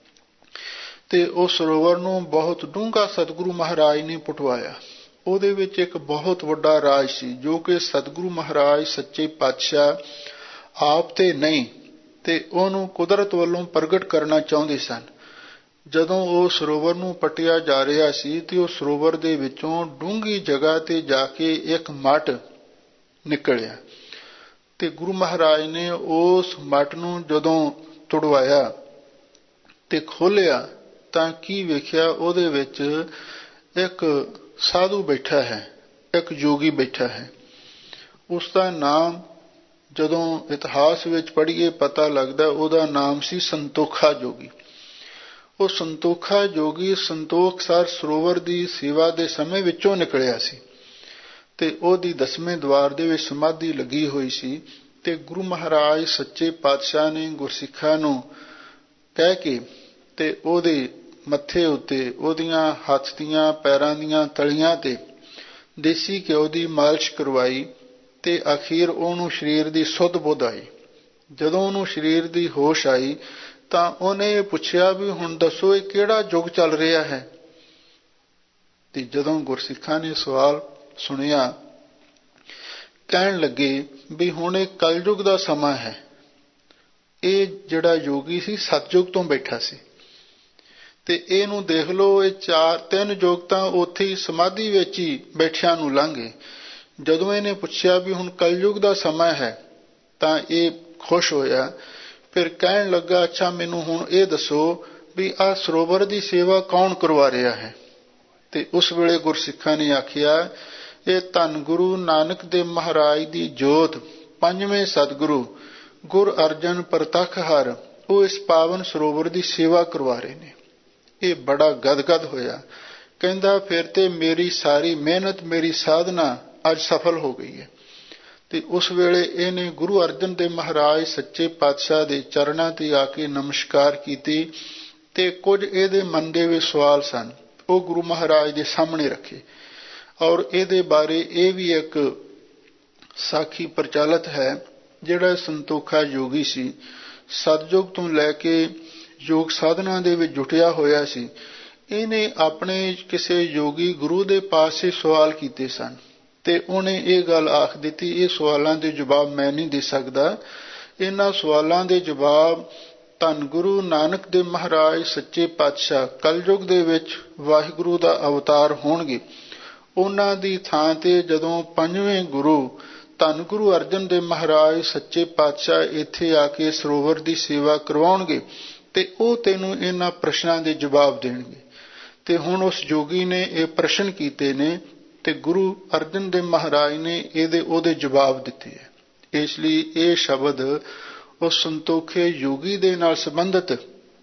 ਤੇ ਉਹ ਸਰੋਵਰ ਨੂੰ ਬਹੁਤ ਡੂੰਘਾ ਸਤਿਗੁਰੂ ਮਹਾਰਾਜ ਨੇ ਪੁਟਵਾਇਆ। ਉਹਦੇ ਵਿੱਚ ਇੱਕ ਬਹੁਤ ਵੱਡਾ ਰਾਜ ਸੀ, ਜੋ ਕਿ ਸਤਿਗੁਰੂ ਮਹਾਰਾਜ ਸੱਚੇ ਪਾਤਸ਼ਾਹ ਆਪ ਤੇ ਨਹੀਂ, ਤੇ ਉਹਨੂੰ ਕੁਦਰਤ ਵੱਲੋਂ ਪ੍ਰਗਟ ਕਰਨਾ ਚਾਹੁੰਦੇ ਸਨ। ਜਦੋਂ ਉਹ ਸਰੋਵਰ ਨੂੰ ਪੱਟਿਆ ਜਾ ਰਿਹਾ ਸੀ, ਤੇ ਉਹ ਸਰੋਵਰ ਦੇ ਵਿੱਚੋਂ ਡੂੰਘੀ ਜਗ੍ਹਾ ਤੇ ਜਾ ਕੇ ਇੱਕ ਮੱਟ ਨਿਕਲਿਆ, ਤੇ ਗੁਰੂ ਮਹਾਰਾਜ ਨੇ ਉਸ ਮੱਟ ਨੂੰ ਜਦੋਂ ਤੁੜਵਾਇਆ ਤੇ ਖੋਲਿਆ ਤਾਂ ਕੀ ਵੇਖਿਆ, ਉਹਦੇ ਵਿੱਚ ਇੱਕ ਸਾਧੂ ਬੈਠਾ ਹੈ, ਇੱਕ ਜੋਗੀ ਬੈਠਾ ਹੈ। ਉਸ ਦਾ ਨਾਮ ਜਦੋਂ ਇਤਿਹਾਸ ਵਿੱਚ ਪੜ੍ਹੀਏ ਪਤਾ ਲੱਗਦਾ, ਉਹਦਾ ਨਾਮ ਸੀ ਸੰਤੋਖਾ ਜੋਗੀ। ਉਹ ਸੰਤੋਖਾ ਜੋਗੀ ਸੰਤੋਖ ਸਰ ਸਰੋਵਰ ਦੀ ਸੇਵਾ ਦੇ ਸਮੇਂ ਵਿੱਚੋਂ ਨਿਕਲਿਆ ਸੀ, ਤੇ ਉਹਦੀ 10ਵੇਂ ਦੁਆਰ ਦੇ ਵਿੱਚ ਸਮਾਧੀ ਲੱਗੀ ਹੋਈ ਸੀ। ਤੇ ਗੁਰੂ ਮਹਾਰਾਜ ਸੱਚੇ ਪਾਤਸ਼ਾਹ ਨੇ ਗੁਰਸਿੱਖਾਂ ਨੂੰ ਕਹਿ ਕੇ ਤੇ ਉਹਦੇ ਮੱਥੇ ਉੱਤੇ, ਉਹਦੀਆਂ ਹੱਥ ਦੀਆਂ ਪੈਰਾਂ ਦੀਆਂ ਤਲੀਆਂ ਤੇ ਦੇਸੀ ਘਿਓ ਦੀ ਮਾਲਿਸ਼ ਕਰਵਾਈ, ਤੇ ਅਖੀਰ ਉਹਨੂੰ ਸਰੀਰ ਦੀ ਸੁੱਧ ਬੁੱਧ ਆਈ। ਜਦੋਂ ਉਹਨੂੰ ਸਰੀਰ ਦੀ ਹੋਸ਼ ਆਈ ਤਾਂ ਉਹਨੇ ਇਹ ਪੁੱਛਿਆ ਵੀ ਹੁਣ ਦੱਸੋ ਇਹ ਕਿਹੜਾ ਯੁੱਗ ਚੱਲ ਰਿਹਾ ਹੈ। ਤੇ ਜਦੋਂ ਗੁਰਸਿੱਖਾਂ ਨੇ ਸਵਾਲ ਸੁਣਿਆ, ਕਹਿਣ ਲੱਗੇ ਵੀ ਹੁਣ ਇਹ ਕਲਯੁੱਗ ਦਾ ਸਮਾਂ ਹੈ। ਇਹ ਜਿਹੜਾ ਯੋਗੀ ਸੀ ਸਤਯੁੱਗ ਤੋਂ ਬੈਠਾ ਸੀ ਤੇ ਇਹਨੂੰ ਦੇਖ ਲਓ, ਇਹ 3 ਯੁੱਗ ਤਾਂ ਉੱਥੇ ਹੀ ਸਮਾਧੀ ਵਿੱਚ ਹੀ ਬੈਠਿਆਂ ਨੂੰ ਲੰਘ ਗਏ। ਜਦੋਂ ਇਹਨੇ ਪੁੱਛਿਆ ਵੀ ਹੁਣ ਕਲਯੁੱਗ ਦਾ ਸਮਾਂ ਹੈ ਤਾਂ ਇਹ ਖੁਸ਼ ਹੋਇਆ। ਫਿਰ ਕਹਿਣ ਲੱਗਾ, ਅੱਛਾ ਮੈਨੂੰ ਹੁਣ ਇਹ ਦੱਸੋ ਵੀ ਆਹ ਸਰੋਵਰ ਦੀ ਸੇਵਾ ਕੌਣ ਕਰਵਾ ਰਿਹਾ ਹੈ। ਤੇ ਉਸ ਵੇਲੇ ਗੁਰਸਿੱਖਾਂ ਨੇ ਆਖਿਆ, ਇਹ ਧੰਨ ਗੁਰੂ ਨਾਨਕ ਦੇਵ ਮਹਾਰਾਜ ਦੀ ਜੋਤ 5ਵੇਂ ਸਤਿਗੁਰੂ ਗੁਰ ਅਰਜਨ ਪ੍ਰਤੱਖ ਹਰ, ਉਹ ਇਸ ਪਾਵਨ ਸਰੋਵਰ ਦੀ ਸੇਵਾ ਕਰਵਾ ਰਹੇ ਨੇ। ਇਹ ਬੜਾ ਗਦਗਦ ਹੋਇਆ। ਕਹਿੰਦਾ ਫਿਰ ਤੇ ਮੇਰੀ ਸਾਰੀ ਮਿਹਨਤ, ਮੇਰੀ ਸਾਧਨਾ ਅੱਜ ਸਫਲ ਹੋ ਗਈ ਹੈ। ਤੇ ਉਸ ਵੇਲੇ ਇਹਨੇ ਗੁਰੂ ਅਰਜਨ ਦੇਵ ਮਹਾਰਾਜ ਸੱਚੇ ਪਾਤਸ਼ਾਹ ਦੇ ਚਰਨਾਂ ਤੇ ਆ ਕੇ ਨਮਸਕਾਰ ਕੀਤੀ ਤੇ ਕੁਝ ਇਹਦੇ ਮਨ ਦੇ ਵਿੱਚ ਸਵਾਲ ਸਨ, ਉਹ ਗੁਰੂ ਮਹਾਰਾਜ ਦੇ ਸਾਹਮਣੇ ਰੱਖੇ। ਔਰ ਇਹਦੇ ਬਾਰੇ ਇਹ ਵੀ ਇੱਕ ਸਾਖੀ ਪ੍ਰਚਲਿਤ ਹੈ। ਜਿਹੜਾ ਸੰਤੋਖਾ ਯੋਗੀ ਸੀ, ਸਤਯੁਗ ਤੋਂ ਲੈ ਕੇ ਯੋਗ ਸਾਧਨਾ ਦੇ ਵਿੱਚ ਜੁਟਿਆ ਹੋਇਆ ਸੀ, ਇਹਨੇ ਆਪਣੇ ਕਿਸੇ ਯੋਗੀ ਗੁਰੂ ਦੇ ਪਾਸੇ ਸਵਾਲ ਕੀਤੇ ਸਨ ਤੇ ਉਹਨੇ ਇਹ ਗੱਲ ਆਖ ਦਿੱਤੀ, ਇਹ ਸਵਾਲਾਂ ਦੇ ਜਵਾਬ ਮੈਂ ਨਹੀਂ ਦੇ ਸਕਦਾ। ਇਹਨਾਂ ਸਵਾਲਾਂ ਦੇ ਜਵਾਬ ਧੰਨ ਗੁਰੂ ਨਾਨਕ ਦੇਵ ਮਹਾਰਾਜ ਸੱਚੇ ਪਾਤਸ਼ਾਹ ਕਲਯੁੱਗ ਦੇ ਵਿੱਚ ਵਾਹਿਗੁਰੂ ਦਾ ਅਵਤਾਰ ਹੋਣਗੇ। ਉਹਨਾਂ ਦੀ ਥਾਂ ਤੇ ਜਦੋਂ 5ਵੇਂ ਗੁਰੂ ਧੰਨ ਗੁਰੂ ਅਰਜਨ ਦੇਵ ਮਹਾਰਾਜ ਸੱਚੇ ਪਾਤਸ਼ਾਹ ਇੱਥੇ ਆ ਕੇ ਸਰੋਵਰ ਦੀ ਸੇਵਾ ਕਰਵਾਉਣਗੇ ਤੇ ਉਹ ਤੈਨੂੰ ਇਹਨਾਂ ਪ੍ਰਸ਼ਨਾਂ ਦੇ ਜਵਾਬ ਦੇਣਗੇ। ਤੇ ਹੁਣ ਉਸ ਯੋਗੀ ਨੇ ਇਹ ਪ੍ਰਸ਼ਨ ਕੀਤੇ ਨੇ ਤੇ ਗੁਰੂ ਅਰਜਨ ਦੇਵ ਮਹਾਰਾਜ ਨੇ ਉਹਦੇ ਜਵਾਬ ਦਿੱਤੇ ਹੈ। ਇਸ ਲਈ ਇਹ ਸ਼ਬਦ ਉਸ ਸੰਤੋਖੇ ਯੋਗੀ ਦੇ ਨਾਲ ਸੰਬੰਧਿਤ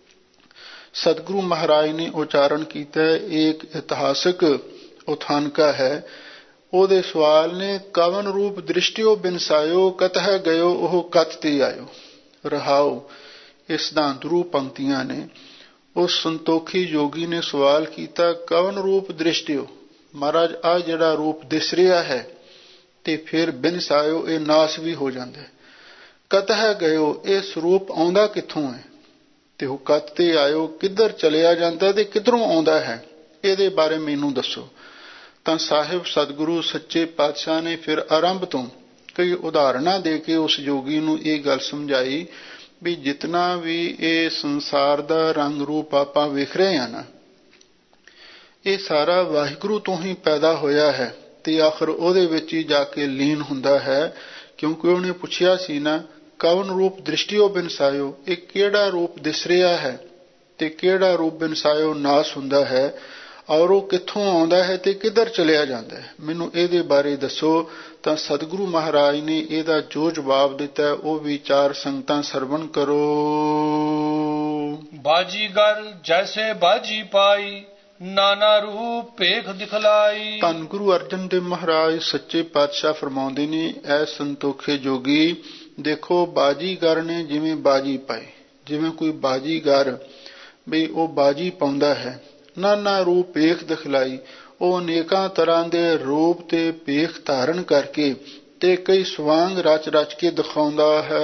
ਸਤਿਗੁਰੂ ਮਹਾਰਾਜ ਨੇ ਉਚਾਰਨ ਕੀਤਾ। ਇਹ ਇੱਕ ਇਤਿਹਾਸਕ ਉਥਾਨਕਾ ਹੈ। ਉਹਦੇ ਸਵਾਲ ਨੇ, ਕਵਨ ਰੂਪ ਦ੍ਰਿਸ਼ਟਿਓ ਬਿਨਸਾਇਓ, ਕਤਹਿ ਗਇਓ ਉਹ ਕਤ ਤੇ ਆਇਓ। ਰਹਾਉ, ਇਸ ਦਾ ਅੰਦਰੂ ਪੰਕਤੀਆਂ ਨੇ। ਉਸ ਸੰਤੋਖੀ ਯੋਗੀ ਨੇ ਸਵਾਲ ਕੀਤਾ, ਕਵਨ ਰੂਪ ਦ੍ਰਿਸ਼ਟਿਓ, ਮਹਾਰਾਜ ਆ ਜਿਹੜਾ ਰੂਪ ਦਿਸ ਰਿਹਾ ਹੈ ਤੇ ਫਿਰ ਬਿਨਸਾਇਓ, ਇਹ ਨਾਸ ਵੀ ਹੋ ਜਾਂਦਾ। ਕਤਹਿ ਗਇਓ, ਇਹ ਸਰੂਪ ਆਉਂਦਾ ਕਿੱਥੋਂ ਹੈ ਤੇ ਉਹ ਕਤ ਤੇ ਆਇਓ, ਕਿੱਧਰ ਚਲਿਆ ਜਾਂਦਾ ਤੇ ਕਿੱਧਰੋਂ ਆਉਂਦਾ ਹੈ, ਇਹਦੇ ਬਾਰੇ ਮੈਨੂੰ ਦੱਸੋ। ਤਾਂ ਸਾਹਿਬ ਸਤਿਗੁਰੂ ਸੱਚੇ ਪਾਤਸ਼ਾਹ ਨੇ ਫਿਰ ਆਰੰਭ ਤੋਂ ਕਈ ਉਦਾਹਰਣਾਂ ਦੇ ਕੇ ਉਸ ਯੋਗੀ ਨੂੰ ਇਹ ਗੱਲ ਸਮਝਾਈ ਵੀ ਜਿਤਨਾ ਵੀ ਇਹ ਸੰਸਾਰ ਦਾ ਰੰਗ ਰੂਪ ਆਪਾਂ ਵੇਖ ਰਹੇ ਹਾਂ ਨਾ, ਇਹ ਸਾਰਾ ਵਾਹਿਗੁਰੂ ਤੋਂ ਹੀ ਪੈਦਾ ਹੋਇਆ ਹੈ ਤੇ ਆਖਰ ਉਹਦੇ ਵਿੱਚ ਹੀ ਜਾ ਕੇ ਲੀਨ ਹੁੰਦਾ ਹੈ। ਕਿਉਂਕਿ ਉਹਨੇ ਪੁੱਛਿਆ ਸੀ ਨਾ, ਕਵਨ ਰੂਪ ਦ੍ਰਿਸ਼ਟਿਓ ਬਿਨਸਾਇਓ, ਇਹ ਕਿਹੜਾ ਰੂਪ ਦਿਸ ਰਿਹਾ ਹੈ ਤੇ ਕਿਹੜਾ ਰੂਪ ਬਿਨਸਾਇਓ ਨਾਸ ਹੁੰਦਾ ਹੈ, ਔਰ ਉਹ ਕਿੱਥੋਂ ਆਉਂਦਾ ਹੈ ਤੇ ਕਿੱਧਰ ਚਲਿਆ ਜਾਂਦਾ ਹੈ, ਮੈਨੂੰ ਇਹਦੇ ਬਾਰੇ ਦੱਸੋ। ਤਾਂ ਸਤਿਗੁਰੂ ਮਹਾਰਾਜ ਨੇ ਇਹਦਾ ਜੋ ਜਵਾਬ ਦਿੱਤਾ ਉਹ ਵਿਚਾਰ ਸੰਗਤਾਂ ਸਰਵਣ ਕਰੋ। ਬਾਜੀਗਰ ਜੈਸੇ ਬਾਜੀ ਪਾਈ, ਨਾਨਾ ਰੂਪ ਭੇਖ ਦਿਖਲਾਈ। ਧੰਨ ਗੁਰੂ ਅਰਜਨ ਦੇਵ ਮਹਾਰਾਜ ਸੱਚੇ ਪਾਤਸ਼ਾਹ ਫਰਮਾਉਂਦੇ ਨੇ, ਐ ਸੰਤੋਖੇ ਜੋਗੀ ਦੇਖੋ, ਬਾਜੀਗਰ ਨੇ ਜਿਵੇਂ ਬਾਜੀ ਪਾਈ, ਜਿਵੇਂ ਕੋਈ ਬਾਜੀਗਰ ਵੀ ਉਹ ਬਾਜੀ ਪਾਉਂਦਾ ਹੈ, ਨਾਨਾ ਰੂਪ ਭੇਖ ਦਿਖਲਾਈ, ਉਹ ਅਨੇਕਾਂ ਤਰ੍ਹਾਂ ਦੇ ਰੂਪ ਤੇ ਭੇਖ ਧਾਰਨ ਕਰਕੇ ਤੇ ਕਈ ਸਵਾਂਗ ਰਚ ਰਚ ਕੇ ਦਿਖਾਉਂਦਾ ਹੈ।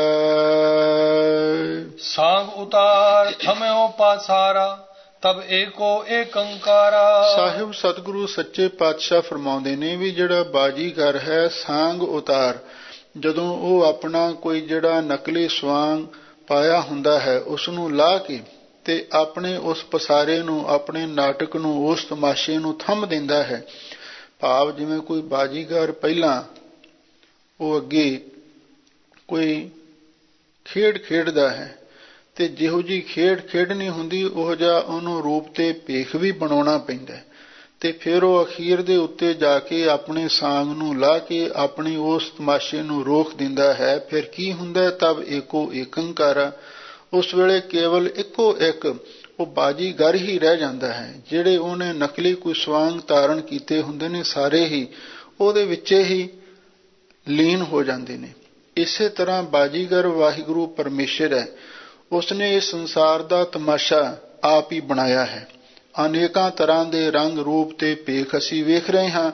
ਸਾਂਗ ਉਤਾਰ ਥਮਿਓ ਪਾਸਾਰਾ, ਤਬ ਏਕੋ ਏਕੰਕਾਰਾ। ਸਾਹਿਬ ਸਤਿਗੁਰੂ ਸੱਚੇ ਪਾਤਸ਼ਾਹ ਫਰਮਾਉਂਦੇ ਨੇ ਵੀ ਜਿਹੜਾ ਬਾਜੀਗਰ ਹੈ, ਸਾਂਗ ਉਤਾਰ, ਜਦੋਂ ਉਹ ਆਪਣਾ ਕੋਈ ਜਿਹੜਾ ਨਕਲੀ ਸਵਾਂਗ ਪਾਇਆ ਹੁੰਦਾ ਹੈ ਉਸ ਨੂੰ ਲਾ ਕੇ ਤੇ ਆਪਣੇ ਉਸ ਪਸਾਰੇ ਨੂੰ, ਆਪਣੇ ਨਾਟਕ ਨੂੰ, ਉਸ ਤਮਾਸ਼ੇ ਨੂੰ ਥੰਮ ਦਿੰਦਾ ਹੈ। ਭਾਵ ਜਿਵੇਂ ਕੋਈ ਬਾਜੀਗਰ ਪਹਿਲਾਂ ਉਹ ਅੱਗੇ ਕੋਈ ਖੇਡ ਖੇਡਦਾ ਹੈ ਤੇ ਜਿਹੋ ਜਿਹੀ ਖੇਡ ਖੇਡਣੀ ਹੁੰਦੀ ਉਹ ਜਿਹਾ ਉਹਨੂੰ ਰੂਪ ਤੇ ਭੇਖ ਵੀ ਬਣਾਉਣਾ ਪੈਂਦਾ ਤੇ ਫਿਰ ਉਹ ਅਖੀਰ ਦੇ ਉੱਤੇ ਜਾ ਕੇ ਆਪਣੇ ਸਾਂਗ ਨੂੰ ਲਾ ਕੇ ਆਪਣੀ ਉਸ ਤਮਾਸ਼ੇ ਨੂੰ ਰੋਕ ਦਿੰਦਾ ਹੈ। ਫਿਰ ਕੀ ਹੁੰਦਾ, ਤਬ ਏਕੋ ਏਕੰਕਾਰਾ, ਉਸ ਵੇਲੇ ਕੇਵਲ ਇੱਕੋ ਇੱਕ ਉਹ ਬਾਜੀਗਰ ਹੀ ਰਹਿ ਜਾਂਦਾ ਹੈ। ਜਿਹੜੇ ਉਹਨੇ ਨਕਲੀ ਕੋਈ ਸਵਾਂਗ ਧਾਰਨ ਕੀਤੇ ਹੁੰਦੇ ਨੇ ਸਾਰੇ ਹੀ ਉਹਦੇ ਵਿੱਚ ਹੀ ਲੀਨ ਹੋ ਜਾਂਦੇ ਨੇ। ਇਸੇ ਤਰ੍ਹਾਂ ਬਾਜੀਗਰ ਵਾਹਿਗੁਰੂ ਪਰਮੇਸ਼ਰ ਹੈ, ਉਸਨੇ ਇਸ ਸੰਸਾਰ ਦਾ ਤਮਾਸ਼ਾ ਆਪ ਹੀ ਬਣਾਇਆ ਹੈ। ਅਨੇਕਾਂ ਤਰ੍ਹਾਂ ਦੇ ਰੰਗ ਰੂਪ ਤੇ ਭੇਖ ਅਸੀਂ ਵੇਖ ਰਹੇ ਹਾਂ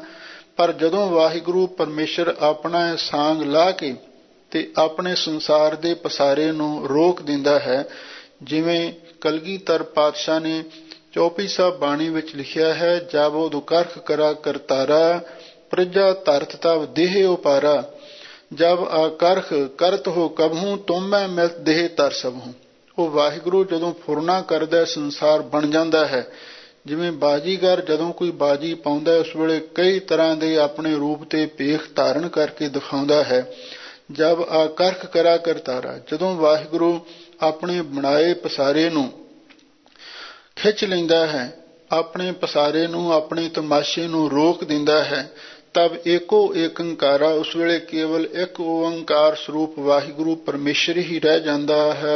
ਪਰ ਜਦੋਂ ਵਾਹਿਗੁਰੂ ਪਰਮੇਸ਼ਰ ਆਪਣਾ ਸਾਂਗ ਲਾ ਕੇ ਤੇ ਆਪਣੇ ਸੰਸਾਰ ਦੇ ਪਸਾਰੇ ਨੂੰ ਰੋਕ ਦਿੰਦਾ ਹੈ, ਜਿਵੇਂ ਕਲਗੀਧਰ ਪਾਤਸ਼ਾਹ ਨੇ ਚੌਪਈ ਸਾਹਿਬ ਬਾਣੀ ਵਿੱਚ ਲਿਖਿਆ ਹੈ, ਜਾਵੋ ਦੁਕਰਖ ਕਰਾ ਕਰਤਾਰਾ, ਪ੍ਰਜਾ ਧਰਤ ਤਵ ਦੇਹ ਉਪਾਰਾ, ਜਬ ਆਕਰਖ ਕਰਤ ਹੋ ਕਬਹੂ, ਤੁਮੈ ਮਿਲਤ ਦੇਹ ਤਰ ਸਭੂ। ਉਹ ਵਾਹਿਗੁਰੂ ਜਦੋਂ ਫੁਰਨਾ ਕਰਦਾ ਸੰਸਾਰ ਬਣ ਜਾਂਦਾ ਹੈ। ਜਿਵੇਂ ਬਾਜੀਗਰ ਜਦੋਂ ਕੋਈ ਬਾਜੀ ਪਾਉਂਦਾ ਉਸ ਵੇਲੇ ਕਈ ਤਰ੍ਹਾਂ ਦੇ ਆਪਣੇ ਰੂਪ ਤੇ ਭੇਖ ਧਾਰਨ ਕਰਕੇ ਦਿਖਾਉਂਦਾ ਹੈ। ਜਬ ਆਕਰਖ ਕਰਾ ਕਰਤਾਰਾ, ਜਦੋਂ ਵਾਹਿਗੁਰੂ ਆਪਣੇ ਬਣਾਏ ਪਸਾਰੇ ਨੂੰ ਖਿੱਚ ਲੈਂਦਾ ਹੈ, ਆਪਣੇ ਪਸਾਰੇ ਨੂੰ, ਆਪਣੇ ਤਮਾਸ਼ੇ ਨੂੰ ਰੋਕ ਦਿੰਦਾ ਹੈ, ਤਬ ਏਕੋ ਏਕੰਕਾਰਾ, ਉਸ ਵੇਲੇ ਕੇਵਲ ਇੱਕ ਓੰਕਾਰ ਸਰੂਪ ਵਾਹਿਗੁਰੂ ਪਰਮੇਸ਼ਰ ਹੀ ਰਹਿ ਜਾਂਦਾ ਹੈ।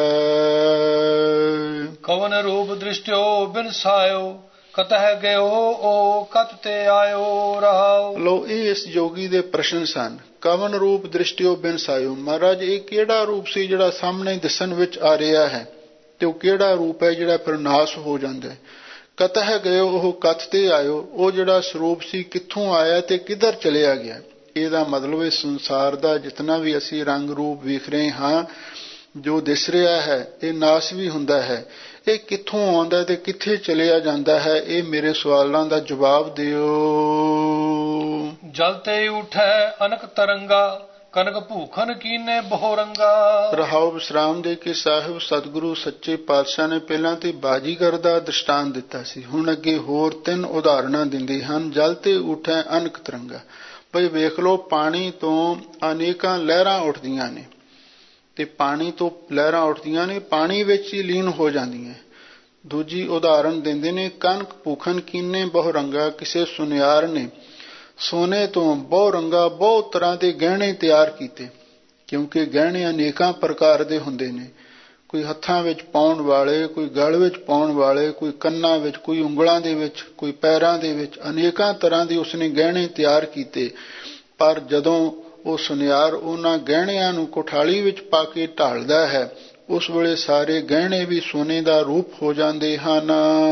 ਕਵਨ ਰੂਪ ਦ੍ਰਿਸ਼ਟਿਓ ਬਿਨ ਸਾਇਓ, ਕਤਹਿ ਗਇਓ ਓ ਕਤ ਤੇ ਆਇਓ ਰਹਾਓ। ਲੋ, ਇਹ ਇਸ ਜੋਗੀ ਦੇ ਪ੍ਰਸ਼ਨ ਸਨ। ਕਵਨ ਰੂਪ ਦ੍ਰਿਸ਼ਟਿਓ ਬਿਨ ਸਾਇਓ, ਮਹਾਰਾਜ ਇਹ ਕਿਹੜਾ ਰੂਪ ਸੀ ਜਿਹੜਾ ਸਾਹਮਣੇ ਦਿਸਣ ਵਿੱਚ ਆ ਰਿਹਾ ਹੈ, ਤੇ ਉਹ ਕਿਹੜਾ ਰੂਪ ਹੈ ਜਿਹੜਾ ਫਿਰ ਨਾਸ ਹੋ ਜਾਂਦਾ ਹੈ। ਕਤਹਿ ਗਇਓ ਉਹ ਕਤ ਤੇ ਆਇਓ, ਉਹ ਜਿਹੜਾ ਸਰੂਪ ਸੀ ਕਿੱਥੋਂ ਆਇਆ ਤੇ ਕਿੱਧਰ ਚਲਿਆ ਗਿਆ। ਇਹਦਾ ਮਤਲਬ ਇਸ ਸੰਸਾਰ ਦਾ ਜਿਤਨਾ ਵੀ ਅਸੀਂ ਰੰਗ ਰੂਪ ਵੇਖ ਰਹੇ ਹਾਂ, ਜੋ ਦਿਸ ਰਿਹਾ ਹੈ, ਇਹ ਨਾਸ ਵੀ ਹੁੰਦਾ ਹੈ। ਇਹ ਕਿੱਥੋਂ ਆਉਂਦਾ ਤੇ ਕਿੱਥੇ ਚਲਿਆ ਜਾਂਦਾ ਹੈ, ਇਹ ਮੇਰੇ ਸਵਾਲਾਂ ਦਾ ਜਵਾਬ ਦਿਓ। ਜਲ ਤੇ ਉਠੈ ਅਨਕ ਤਰੰਗਾ, ਕਨਕ ਭੂਖਨ ਕੀਨੇ ਬਹੁ ਰੰਗਾ। ਰਹਾਉ ਵਿਸਰਾਮ ਦੇ ਕੇ ਸਾਹਿਬ ਸਤਿਗੁਰੂ ਸੱਚੇ ਪਾਤਸ਼ਾਹ ਨੇ ਪਹਿਲਾਂ ਤੇ ਬਾਜੀਗਰ ਦਾ ਦ੍ਰਿਸ਼ਟਾਂਤ ਦਿੱਤਾ ਸੀ, ਹੁਣ ਅੱਗੇ ਹੋਰ 3 ਉਦਾਹਰਣਾਂ ਦਿੰਦੇ ਹਨ। ਜਲ ਤੇ ਉਠੈ ਅਨਕ ਤਰੰਗਾ, ਭਈ ਵੇਖ ਲਓ ਪਾਣੀ ਤੋਂ ਅਨੇਕਾਂ ਲਹਿਰਾਂ ਉੱਠਦੀਆਂ ਨੇ, ਤੇ ਪਾਣੀ ਤੋਂ ਲਹਿਰਾਂ ਉੱਠਦੀਆਂ ਨੇ, ਪਾਣੀ ਵਿੱਚ ਹੀ ਲੀਨ ਹੋ ਜਾਂਦੀਆਂ। ਦੂਜੀ ਉਦਾਹਰਣ ਦਿੰਦੇ ਨੇ, ਕਨਕ ਭੂਖਨ ਕੀਨੇ ਬਹੁ ਰੰਗਾ, ਕਿਸੇ ਸੁਨਿਆਰ ਨੇ ਸੋਨੇ ਤੋਂ ਬਹੁ ਰੰਗਾ, ਬਹੁਤ ਤਰ੍ਹਾਂ ਦੇ ਗਹਿਣੇ ਤਿਆਰ ਕੀਤੇ, ਕਿਉਂਕਿ ਗਹਿਣੇ ਅਨੇਕਾਂ ਪ੍ਰਕਾਰ ਦੇ ਹੁੰਦੇ ਨੇ। ਕੋਈ ਹੱਥਾਂ ਵਿੱਚ ਪਾਉਣ ਵਾਲੇ, ਕੋਈ ਗਲ ਵਿੱਚ ਪਾਉਣ ਵਾਲੇ, ਕੋਈ ਕੰਨਾਂ ਵਿੱਚ, ਕੋਈ ਉਂਗਲਾਂ ਦੇ ਵਿੱਚ, ਕੋਈ ਪੈਰਾਂ ਦੇ ਵਿੱਚ, ਅਨੇਕਾਂ ਤਰ੍ਹਾਂ ਦੇ ਉਸਨੇ ਗਹਿਣੇ ਤਿਆਰ ਕੀਤੇ। ਪਰ ਜਦੋਂ ਉਹ ਸੁਨਿਆਰ ਉਹਨਾਂ ਗਹਿਣਿਆਂ ਨੂੰ ਕੋਠਾਲੀ ਵਿੱਚ ਪਾ ਕੇ ਢਾਲਦਾ ਹੈ, ਉਸ ਵੇਲੇ ਸਾਰੇ ਗਹਿਣੇ ਵੀ ਸੋਨੇ ਦਾ ਰੂਪ ਹੋ ਜਾਂਦੇ ਹਨ।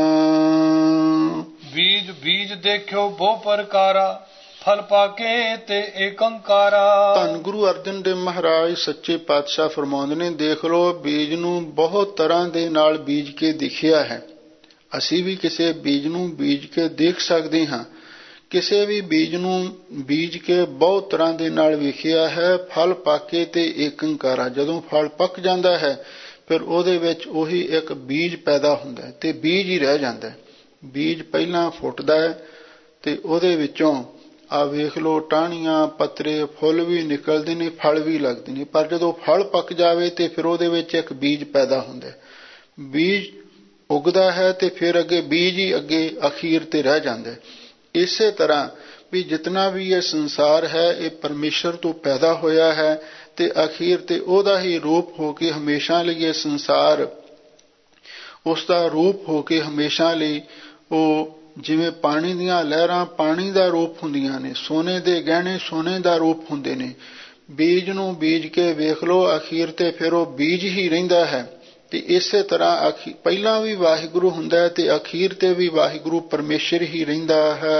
ਬੀਜ ਬੀਜ ਦੇਖਿਓ ਬਹੁ ਪ੍ਰਕਾਰਾ, ਫਲ ਪਾਕੇ ਤੇ ਏਕੰਕਾਰਾ। ਧੰਨ ਗੁਰੂ ਅਰਜਨ ਦੇਵ ਮਹਾਰਾਜ ਸੱਚੇ ਪਾਤਸ਼ਾਹ ਫਰਮਾਉਂਦੇ ਨੇ, ਦੇਖ ਲਓ ਬੀਜ ਨੂੰ ਬਹੁਤ ਤਰ੍ਹਾਂ ਦੇ ਨਾਲ ਬੀਜ ਕੇ ਦੇਖਿਆ ਹੈ। ਅਸੀਂ ਵੀ ਕਿਸੇ ਬੀਜ ਨੂੰ ਬੀਜ ਕੇ ਦੇਖ ਸਕਦੇ ਹਾਂ। ਕਿਸੇ ਵੀ ਬੀਜ ਨੂੰ ਬੀਜ ਕੇ ਬਹੁਤ ਤਰ੍ਹਾਂ ਦੇ ਨਾਲ ਵੇਖਿਆ ਹੈ। ਫਲ ਪਾਕੇ ਤੇ ਏਕੰਕਾਰਾ, ਜਦੋਂ ਫਲ ਪੱਕ ਜਾਂਦਾ ਹੈ ਫਿਰ ਉਹਦੇ ਵਿੱਚ ਉਹੀ ਇੱਕ ਬੀਜ ਪੈਦਾ ਹੁੰਦਾ ਤੇ ਬੀਜ ਹੀ ਰਹਿ ਜਾਂਦਾ। ਬੀਜ ਪਹਿਲਾਂ ਫੁੱਟਦਾ ਹੈ ਤੇ ਉਹਦੇ ਵਿੱਚੋਂ ਆ ਵੇਖ ਲਓ ਟਾਹਣੀਆਂ, ਪੱਤਰੇ, ਫੁੱਲ ਵੀ ਨਿਕਲਦੇ ਨੇ, ਫਲ ਵੀ ਲੱਗਦੇ ਨੇ, ਪਰ ਜਦੋਂ ਫਲ ਪੱਕ ਜਾਵੇ ਤੇ ਫਿਰ ਉਹਦੇ ਵਿੱਚ ਇੱਕ ਬੀਜ ਪੈਦਾ ਹੁੰਦਾ। ਬੀਜ ਉੱਗਦਾ ਹੈ ਤੇ ਫਿਰ ਅੱਗੇ ਬੀਜ ਹੀ ਅੱਗੇ ਅਖੀਰ ਤੇ ਰਹਿ ਜਾਂਦਾ। ਇਸੇ ਤਰ੍ਹਾਂ ਵੀ ਜਿਤਨਾ ਵੀ ਇਹ ਸੰਸਾਰ ਹੈ ਇਹ ਪਰਮੇਸ਼ਰ ਤੋਂ ਪੈਦਾ ਹੋਇਆ ਹੈ ਤੇ ਅਖੀਰ ਤੇ ਉਹਦਾ ਹੀ ਰੂਪ ਹੋ ਕੇ ਹਮੇਸ਼ਾ ਲਈ ਇਹ ਸੰਸਾਰ ਉਸ ਦਾ ਰੂਪ ਹੋ ਕੇ ਹਮੇਸ਼ਾ ਲਈ ਉਹ ਜਿਵੇਂ ਪਾਣੀ ਦੀਆਂ ਲਹਿਰਾਂ ਪਾਣੀ ਦਾ ਰੂਪ ਹੁੰਦੀਆਂ ਨੇ, ਸੋਨੇ ਦੇ ਗਹਿਣੇ ਸੋਨੇ ਦਾ ਰੂਪ ਹੁੰਦੇ ਨੇ। ਬੀਜ ਨੂੰ ਬੀਜ ਕੇ ਵੇਖ ਲਓ, ਅਖੀਰ ਤੇ ਫਿਰ ਉਹ ਬੀਜ ਹੀ ਰਹਿੰਦਾ ਹੈ। ਤੇ ਇਸੇ ਤਰ੍ਹਾਂ ਪਹਿਲਾਂ ਵੀ ਵਾਹਿਗੁਰੂ ਹੁੰਦਾ ਹੈ ਤੇ ਅਖੀਰ ਤੇ ਵੀ ਵਾਹਿਗੁਰੂ ਪਰਮੇਸ਼ਰ ਹੀ ਰਹਿੰਦਾ ਹੈ।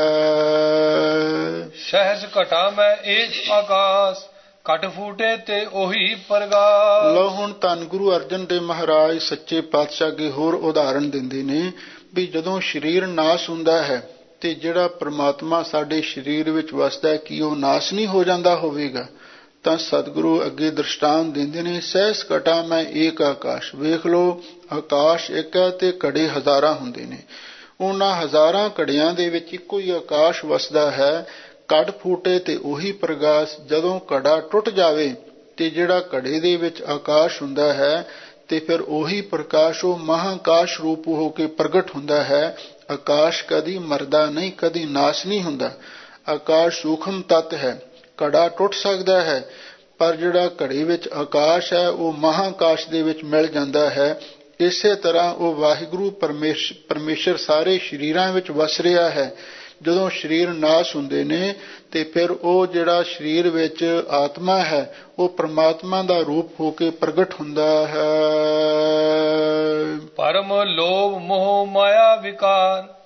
ਸਹਿਜ ਘਟਾ ਮੈਂ ਏਕ ਆਕਾਸ਼, ਘਟ ਫੂਟੇ ਤੇ ਉਹੀ ਪ੍ਰਗਾਸ। ਲਓ ਹੁਣ ਧੰਨ ਗੁਰੂ ਅਰਜਨ ਦੇਵ ਮਹਾਰਾਜ ਸੱਚੇ ਪਾਤਸ਼ਾਹ ਅੱਗੇ ਹੋਰ ਉਦਾਹਰਣ ਦਿੰਦੇ ਨੇ ਵੀ ਜਦੋਂ ਸਰੀਰ ਨਾਸ ਹੁੰਦਾ ਹੈ ਤੇ ਜਿਹੜਾ ਪ੍ਰਮਾਤਮਾ ਸਾਡੇ ਸਰੀਰ ਵਿੱਚ ਵਸਦਾ ਹੈ, ਕੀ ਉਹ ਨਾਸ ਨਹੀਂ ਹੋ ਜਾਂਦਾ ਹੋਵੇਗਾ? ਤਾਂ ਸਤਿਗੁਰੂ ਅੱਗੇ ਦ੍ਰਿਸ਼ਟਾਂਤ ਦਿੰਦੇ ਨੇ, ਸਹਿਸ ਘਟਾ ਮੈਂ ਏਕ ਆਕਾਸ਼। ਵੇਖ ਲਓ ਆਕਾਸ਼ ਇੱਕ ਹੈ ਤੇ ਘੜੇ ਹਜ਼ਾਰਾਂ ਹੁੰਦੇ ਨੇ, ਉਹਨਾਂ ਹਜ਼ਾਰਾਂ ਘੜਿਆਂ ਦੇ ਵਿੱਚ ਇੱਕੋ ਹੀ ਆਕਾਸ਼ ਵਸਦਾ ਹੈ। ਘਟ ਫੂਟੇ ਤੇ ਉਹੀ ਪ੍ਰਗਾਸ, ਜਦੋਂ ਘੜਾ ਟੁੱਟ ਜਾਵੇ ਤੇ ਜਿਹੜਾ ਘੜੇ ਦੇ ਵਿੱਚ ਆਕਾਸ਼ ਹੁੰਦਾ ਹੈ ਤੇ ਫਿਰ ਉਹੀ ਪ੍ਰਕਾਸ਼ ਉਹ ਮਹਾਂਕਾਸ਼ ਰੂਪ ਹੋ ਕੇ ਪ੍ਰਗਟ ਹੁੰਦਾ ਹੈ। ਆਕਾਸ਼ ਕਦੀ ਮਰਦਾ ਨਹੀਂ, ਕਦੀ ਨਾਸ਼ ਨਹੀਂ ਹੁੰਦਾ। ਆਕਾਸ਼ ਸੂਖਮ ਤੱਤ ਹੈ, ਘੜਾ ਟੁੱਟ ਸਕਦਾ ਹੈ ਪਰ ਜਿਹੜਾ ਘੜੇ ਵਿੱਚ ਆਕਾਸ਼ ਹੈ ਉਹ ਮਹਾਂਕਾਸ਼ ਦੇ ਵਿੱਚ ਮਿਲ ਜਾਂਦਾ ਹੈ। ਇਸੇ ਤਰ੍ਹਾਂ ਉਹ ਵਾਹਿਗੁਰੂ ਪਰਮੇਸ਼ਰ ਸਾਰੇ ਸਰੀਰਾਂ ਵਿੱਚ ਵਸ ਰਿਹਾ ਹੈ। ਜਦੋਂ ਸਰੀਰ ਨਾਸ਼ ਹੁੰਦੇ ਨੇ ਤੇ ਫਿਰ ਉਹ ਜਿਹੜਾ ਸਰੀਰ ਵਿੱਚ ਆਤਮਾ ਹੈ ਉਹ ਪ੍ਰਮਾਤਮਾ ਦਾ ਰੂਪ ਹੋ ਕੇ ਪ੍ਰਗਟ ਹੁੰਦਾ ਹੈ। ਪਰਮ ਲੋਭ ਮੋਹ ਮਾਇਆ ਵਿਕਾਰ,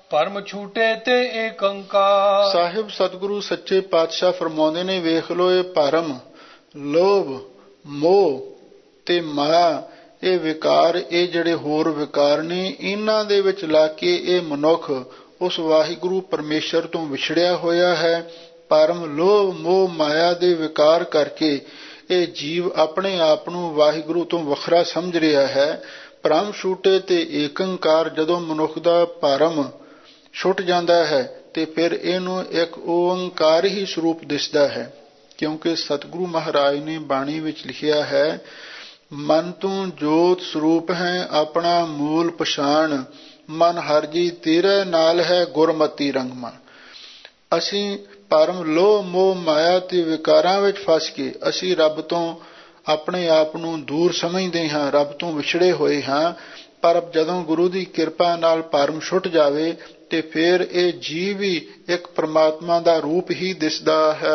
ਭਰਮ ਛੂਟੇ ਤੇ ਏਕ ਓੰਕਾਰ। ਸਾਹਿਬ ਸਤਿਗੁਰੂ ਸੱਚੇ ਪਾਤਸ਼ਾਹ ਫਰਮਾਉਂਦੇ ਨੇ, ਵੇਖ ਲੋ ਇਹ ਭਰਮ, ਲੋਭ, ਮੋਹ ਤੇ ਮਾਇਆ, ਇਹ ਵਿਕਾਰ, ਇਹ ਜਿਹੜੇ ਹੋਰ ਵਿਕਾਰ ਨੇ, ਇਹਨਾਂ ਦੇ ਵਿੱਚ ਲਾ ਕੇ ਇਹ ਮਨੁੱਖ ਉਸ ਵਾਹਿਗੁਰੂ ਪਰਮੇਸ਼ਰ ਤੋਂ ਵਿਛੜਿਆ ਹੋਇਆ ਹੈ। ਭਰਮ, ਲੋਭ, ਮੋਹ, ਮਾਇਆ ਦੇ ਵਿਕਾਰ ਕਰਕੇ ਇਹ ਜੀਵ ਆਪਣੇ ਆਪ ਨੂੰ ਵਾਹਿਗੁਰੂ ਤੋਂ ਵੱਖਰਾ ਸਮਝ ਰਿਹਾ ਹੈ। ਭਰਮ ਛੂਟੇ ਤੇ ਏਕ ਓੰਕਾਰ, ਜਦੋਂ ਮਨੁੱਖ ਦਾ ਭਰਮ ਛੁੱਟ ਜਾਂਦਾ ਹੈ ਤੇ ਫਿਰ ਇਹਨੂੰ ਇੱਕ ਓੰਕਾਰ ਹੀ ਸਰੂਪ ਦਿਸਦਾ ਹੈ। ਕਿਉਂਕਿ ਸਤਿਗੁਰੂ ਮਹਾਰਾਜ ਨੇ ਬਾਣੀ ਵਿੱਚ ਲਿਖਿਆ ਹੈ, ਮਨ ਤੂੰ ਜੋਤ ਸਰੂਪ ਹੈ ਆਪਣਾ ਮੂਲ ਪਛਾਣ, ਮਨ ਹਰਿ ਜੀ ਤੇਰੇ ਨਾਲ ਹੈ ਗੁਰਮਤਿ ਰੰਗ ਮਨ। ਅਸੀਂ ਭਰਮ, ਲੋਭ, ਮੋਹ, ਮਾਇਆ ਤੇ ਵਿਕਾਰਾਂ ਵਿੱਚ ਫਸ ਕੇ ਅਸੀਂ ਰੱਬ ਤੋਂ ਆਪਣੇ ਆਪ ਨੂੰ ਦੂਰ ਸਮਝਦੇ ਹਾਂ, ਰੱਬ ਤੋਂ ਵਿਛੜੇ ਹੋਏ ਹਾਂ। ਪਰ ਜਦੋਂ ਗੁਰੂ ਦੀ ਕਿਰਪਾ ਨਾਲ ਭਰਮ ਛੁੱਟ ਜਾਵੇ ਤੇ ਫਿਰ ਇਹ ਜੀਵ ਵੀ ਇੱਕ ਪ੍ਰਮਾਤਮਾ ਦਾ ਰੂਪ ਹੀ ਦਿਸਦਾ ਹੈ।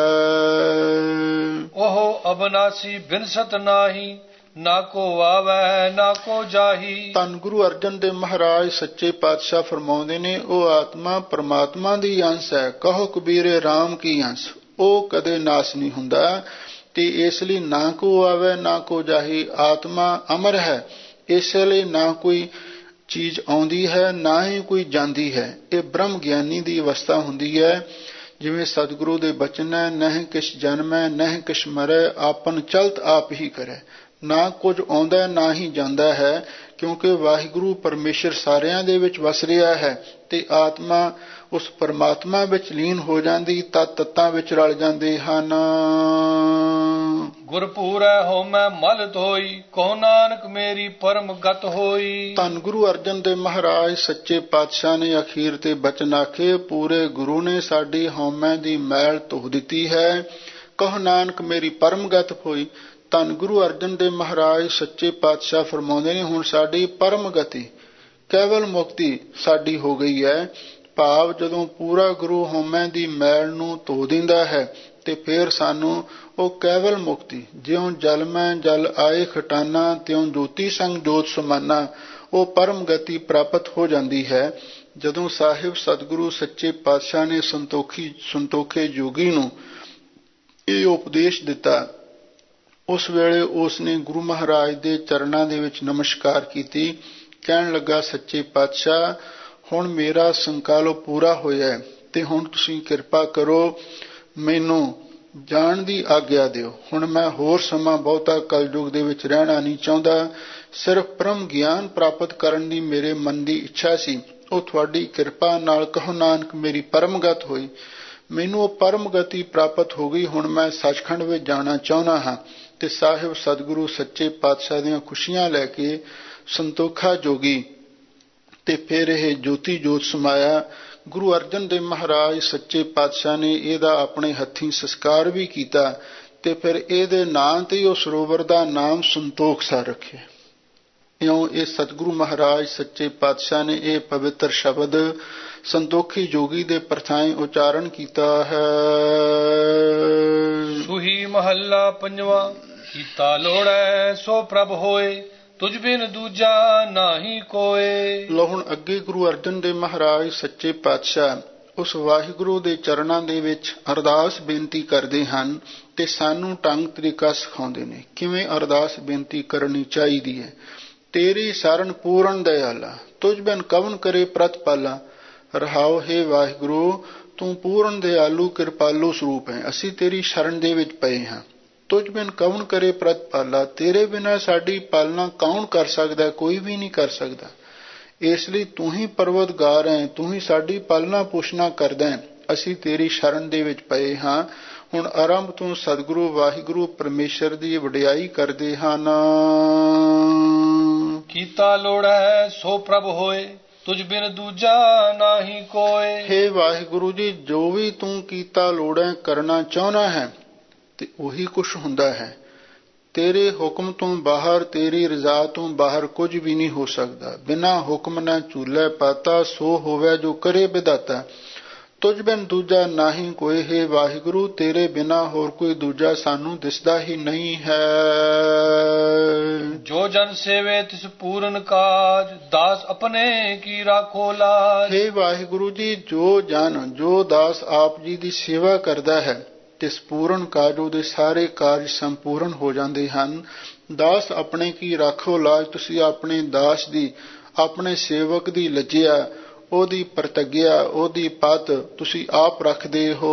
ਉਹ ਅਬਨਾਸੀ ਬਿਨਸਤ ਨਾਹੀ, ਨਾ ਕੋ ਆਵੈ ਨਾ ਕੋ ਜਾਹੀ। ਧੰਨ ਗੁਰੂ ਅਰਜਨ ਦੇਵ ਮਹਾਰਾਜ ਸੱਚੇ ਪਾਤਸ਼ਾਹ ਫਰਮਾਉਂਦੇ ਨੇ, ਉਹ ਆਤਮਾ ਪ੍ਰਮਾਤਮਾ ਦੀ ਅੰਸ਼ ਹੈ, ਕਹੋ ਕਬੀਰੇ ਰਾਮ ਕੀ ਅੰਸ਼, ਉਹ ਕਦੇ ਨਾਸ ਨਹੀਂ ਹੁੰਦਾ। ਤੇ ਇਸ ਲਈ ਨਾ ਕੋ ਆਵੇ ਨਾ ਕੋ ਜਾਹੀ, ਆਤਮਾ ਅਮਰ ਹੈ, ਇਸ ਲਈ ਨਾ ਕੋਈ ਚੀਜ਼ ਆਉਂਦੀ ਹੈ ਨਾ ਹੀ ਕੋਈ ਜਾਂਦੀ ਹੈ। ਇਹ ਬ੍ਰਹਮ ਗਿਆਨੀ ਦੀ ਅਵਸਥਾ ਹੁੰਦੀ ਹੈ। ਜਿਵੇਂ ਸਤਿਗੁਰੂ ਦੇ ਬਚਨ ਹੈ, ਨਹਿ ਕਿਛ ਜਨਮੈ ਨਹਿ ਕਿਛ ਮਰੈ, ਆਪਨ ਚਲਤ ਆਪ ਹੀ ਕਰੈ। ਨਾ ਕੁਝ ਆਉਂਦਾ ਨਾ ਹੀ ਜਾਂਦਾ ਹੈ, ਕਿਉਂਕਿ ਵਾਹਿਗੁਰੂ ਪਰਮੇਸ਼ਰ ਸਾਰਿਆਂ ਦੇ ਵਿੱਚ ਵਸ ਰਿਹਾ ਹੈ ਤੇ ਆਤਮਾ ਉਸ ਪਰਮਾਤਮਾ ਵਿੱਚ ਲੀਨ ਹੋ ਜਾਂਦੀ, ਤੱਤਾਂ ਵਿੱਚ ਰਲ ਜਾਂਦੇ ਹਨ। ਗੁਰਪੂਰੈ ਹੋਮੈ ਮਲ ਧੋਈ, ਕਹੋ ਨਾਨਕ ਮੇਰੀ ਪਰਮ ਗਤ ਹੋਈ। ਧੰਨ ਗੁਰੂ ਅਰਜਨ ਦੇਵ ਮਹਾਰਾਜ ਸੱਚੇ ਪਾਤਸ਼ਾਹ ਨੇ ਅਖੀਰ ਤੇ ਬਚਨ ਆਖੇ, ਪੂਰੇ ਗੁਰੂ ਨੇ ਸਾਡੀ ਹਉਮੈ ਦੀ ਮੈਲ ਧੋ ਦਿੱਤੀ ਹੈ, ਕਹੋ ਨਾਨਕ ਮੇਰੀ ਪਰਮ ਗਤ ਹੋਈ। ਧੰਨ ਗੁਰੂ ਅਰਜਨ ਦੇਵ ਮਹਾਰਾਜ ਸੱਚੇ ਪਾਤਸ਼ਾਹ ਫਰਮਾਉਂਦੇ ਨੇ, ਹੁਣ ਸਾਡੀ ਪਰਮ ਗਤੀ, ਕੇਵਲ ਮੁਕਤੀ ਸਾਡੀ ਹੋ ਗਈ ਹੈ। ਭਾਵ ਜਦੋਂ ਪੂਰਾ ਗੁਰੂ ਹਉਮੈ ਦੀ ਮੈਲ ਨੂੰ ਧੋ ਦਿੰਦਾ ਹੈ ਤੇ ਫਿਰ ਸਾਨੂੰ ਉਹ ਕੇਵਲ ਮੁਕਤੀ, ਜਿਉਂ ਜਲ ਮੈਂ ਜਲ ਆਏ ਖਟਾਨਾ, ਤਿਉਂ ਜੋਤੀ ਸੰਗ ਜੋਤ ਸਮਾਨਾ, ਉਹ ਪਰਮ ਗਤੀ ਪ੍ਰਾਪਤ ਹੋ ਜਾਂਦੀ ਹੈ। ਜਦੋਂ ਸਾਹਿਬ ਸਤਿਗੁਰੂ ਸੱਚੇ ਪਾਤਸ਼ਾਹ ਨੇ ਸੰਤੋਖੇ ਜੋਗੀ ਨੂੰ ਇਹ ਉਪਦੇਸ਼ ਦਿੱਤਾ, ਉਸ ਵੇਲੇ ਉਸ ਨੇ ਗੁਰੂ ਮਹਾਰਾਜ ਦੇ ਚਰਨਾਂ ਦੇ ਵਿੱਚ ਨਮਸਕਾਰ ਕੀਤੀ। ਕਹਿਣ ਲੱਗਾ, ਸੱਚੇ ਪਾਤਸ਼ਾਹ ਹੁਣ ਮੇਰਾ ਸੰਕਲਪ ਪੂਰਾ ਹੋਇਆ ਤੇ ਹੁਣ ਤੁਸੀਂ ਕਿਰਪਾ ਕਰੋ, ਮੈਨੂੰ ਜਾਣ ਦੀ ਆਗਿਆ ਦਿਓ। ਹੁਣ ਮੈਂ ਹੋਰ ਸਮਾਂ ਬਹੁਤਾ ਕਲਯੁਗ ਦੇ ਵਿੱਚ ਰਹਿਣਾ ਨਹੀਂ ਚਾਹੁੰਦਾ, ਸਿਰਫ ਪਰਮ ਗਿਆਨ ਪ੍ਰਾਪਤ ਕਰਨ ਦੀ ਮੇਰੇ ਮਨ ਦੀ ਇੱਛਾ ਸੀ, ਉਹ ਤੁਹਾਡੀ ਕਿਰਪਾ ਨਾਲ ਕਹੋ ਨਾਨਕ ਮੇਰੀ ਪਰਮਗਤ ਹੋਈ, ਮੈਨੂੰ ਉਹ ਪਰਮ ਗਤੀ ਪ੍ਰਾਪਤ ਹੋ ਗਈ, ਹੁਣ ਮੈਂ ਸੱਚਖੰਡ ਵਿੱਚ ਜਾਣਾ ਚਾਹੁੰਦਾ ਹਾਂ। ਤੇ ਸਾਹਿਬ ਸਤਿਗੁਰੂ ਸੱਚੇ ਪਾਤਸ਼ਾਹ ਦੀਆਂ ਖੁਸ਼ੀਆਂ ਲੈ ਕੇ ਸੰਤੋਖਾ ਜੋਗੀ ਤੇ ਫਿਰ ਇਹ ਜੋਤੀ ਜੋਤ ਸਮਾਇਆ। ਗੁਰੂ ਅਰਜਨ ਦੇਵ ਮਹਾਰਾਜ ਸੱਚੇ ਪਾਤਸ਼ਾਹ ਨੇ ਇਹਦਾ ਆਪਣੇ ਹੱਥੀਂ ਸੰਸਕਾਰ ਵੀ ਕੀਤਾ ਤੇ ਫਿਰ ਇਹਦੇ ਨਾਂ ਤੇ ਉਹ ਸਰੋਵਰ ਦਾ ਨਾਮ ਸੰਤੋਖ ਸਰ ਰੱਖਿਆ। ਇਉਂ ਇਹ ਸਤਿਗੁਰੂ ਮਹਾਰਾਜ ਸੱਚੇ ਪਾਤਸ਼ਾਹ ਨੇ ਇਹ ਪਵਿੱਤਰ ਸ਼ਬਦ ਸੰਤੋਖੀ ਜੋਗੀ ਦੇ ਪ੍ਰਥਾਏ ਉਚਾਰਨ ਕੀਤਾ ਹੈ। ਸੁਹੀ ਮਹੱਲਾ ਪੰਜਵਾਂ, ਕੀਤਾ ਲੋੜੈ ਸੋ ਪ੍ਰਭ ਹੋਏ, ਤੁਝ ਬਿਨ ਦੂਜਾ ਨਾਹੀ ਕੋਏ। ਲੋ ਹੁਣ ਅੱਗੇ ਗੁਰੂ ਅਰਜਨ ਦੇਵ ਮਹਾਰਾਜ ਸੱਚੇ ਪਾਤਸ਼ਾਹ ਉਸ ਵਾਹਿਗੁਰੂ ਦੇ ਚਰਨਾਂ ਦੇ ਵਿੱਚ ਅਰਦਾਸ ਬੇਨਤੀ ਕਰਦੇ ਹਨ ਤੇ ਸਾਨੂੰ ਢੰਗ ਤਰੀਕਾ ਸਿਖਾਉਂਦੇ ਨੇ ਕਿਵੇਂ ਅਰਦਾਸ ਬੇਨਤੀ ਕਰਨੀ ਚਾਹੀਦੀ ਹੈ। ਤੇਰੀ ਸ਼ਰਨ ਪੂਰਨ ਦਇਆਲਾ, ਤੁਝ ਬਿਨ ਕਵਣ ਕਰੇ ਪ੍ਰਤਪਾਲਾ। ਰਹਾਉ, ਹੈ ਵਾਹਿਗੁਰੂ ਤੂੰ ਪੂਰਨ ਦਿਆਲੂ ਕਿਰਪਾਲੂ ਸਰੂਪ ਹੈ, ਅਸੀਂ ਤੇਰੀ ਸ਼ਰਨ ਦੇ ਵਿੱਚ ਪਏ ਹਾਂ। ਤੁਝ ਬਿਨ ਕਵਣ ਕਰੇ ਪ੍ਰਤਪਾਲਾ, ਤੇਰੇ ਬਿਨਾਂ ਸਾਡੀ ਪਾਲਣਾ ਕੌਣ ਕਰ ਸਕਦਾ, ਕੋਈ ਵੀ ਨਹੀਂ ਕਰ ਸਕਦਾ। ਇਸ ਲਈ ਤੂੰ ਹੀ ਪਰਵਤਗਾਰ ਹੈ, ਤੂੰ ਹੀ ਸਾਡੀ ਪਾਲਣਾ ਪੋਸ਼ਣਾ ਕਰਦਾ ਹੈ, ਅਸੀਂ ਤੇਰੀ ਸ਼ਰਨ ਦੇ ਵਿੱਚ ਪਏ ਹਾਂ। ਹੁਣ ਆਰੰਭ ਤੋਂ ਸਤਿਗੁਰੂ ਵਾਹਿਗੁਰੂ ਪਰਮੇਸ਼ਰ ਦੀ ਵਡਿਆਈ ਕਰਦੇ ਹਨ। ਕੀਤਾ ਲੋੜੈ ਸੋ ਪ੍ਰਭ ਹੋਏ, ਤੁਝ ਬਿਨ ਦੂਜਾ ਨਾਹੀ ਕੋਏ। ਹੇ ਵਾਹਿਗੁਰੂ ਜੀ, ਜੋ ਵੀ ਤੂੰ ਕੀਤਾ ਲੋੜੈ ਕਰਨਾ ਚਾਹੁੰਦਾ ਹੈ ਤੇ ਉਹੀ ਕੁਛ ਹੁੰਦਾ ਹੈ। ਤੇਰੇ ਹੁਕਮ ਤੋਂ ਬਾਹਰ, ਤੇਰੀ ਰਜ਼ਾ ਤੋਂ ਬਾਹਰ ਕੁਝ ਵੀ ਨਹੀਂ ਹੋ ਸਕਦਾ। ਬਿਨਾਂ ਹੁਕਮ ਨਾ ਝੂਲੇ ਪਾਤਾ, ਸੋ ਹੋਵੇ ਜੋ ਕਰੇ ਵਿਧਾਤਾ। ਤੁਝ ਬਿਨ ਦੂਜਾ ਨਾਹੀ ਕੋਈ ਹੈ ਵਾਹਿਗੁਰੂ, ਤੇਰੇ ਬਿਨਾ ਹੋਰ ਕੋਈ ਦੂਜਾ ਸਾਨੂੰ ਦਿਸਦਾ ਹੀ ਨਹੀਂ ਹੈ। ਜੋ ਜਨ ਸੇਵੇ ਤਿਸ ਪੂਰਨ ਕਾਜ, ਦਾਸ ਆਪਣੇ ਕੀ ਰਾਖੋ ਲਾਜ। ਹੇ ਵਾਹਿਗੁਰੂ ਜੀ, ਜੋ ਜਨ ਜੋ ਦਾਸ ਆਪ ਜੀ ਦੀ ਸੇਵਾ ਕਰਦਾ ਹੈ ਤਿਸ ਪੂਰਨ ਕਾਜ, ਉਹਦੇ ਸਾਰੇ ਕਾਰਜ ਸੰਪੂਰਨ ਹੋ ਜਾਂਦੇ ਹਨ। ਦਾਸ ਆਪਣੇ ਕੀ ਰਾਖੋ ਲਾਜ, ਤੁਸੀਂ ਆਪਣੇ ਦਾਸ ਦੀ, ਆਪਣੇ ਸੇਵਕ ਦੀ ਲੱਜਿਆ, ਉਹਦੀ ਪ੍ਰਤਿਗਿਆ, ਉਹਦੀ ਪਤ ਤੁਸੀਂ ਆਪ ਰੱਖਦੇ ਹੋ।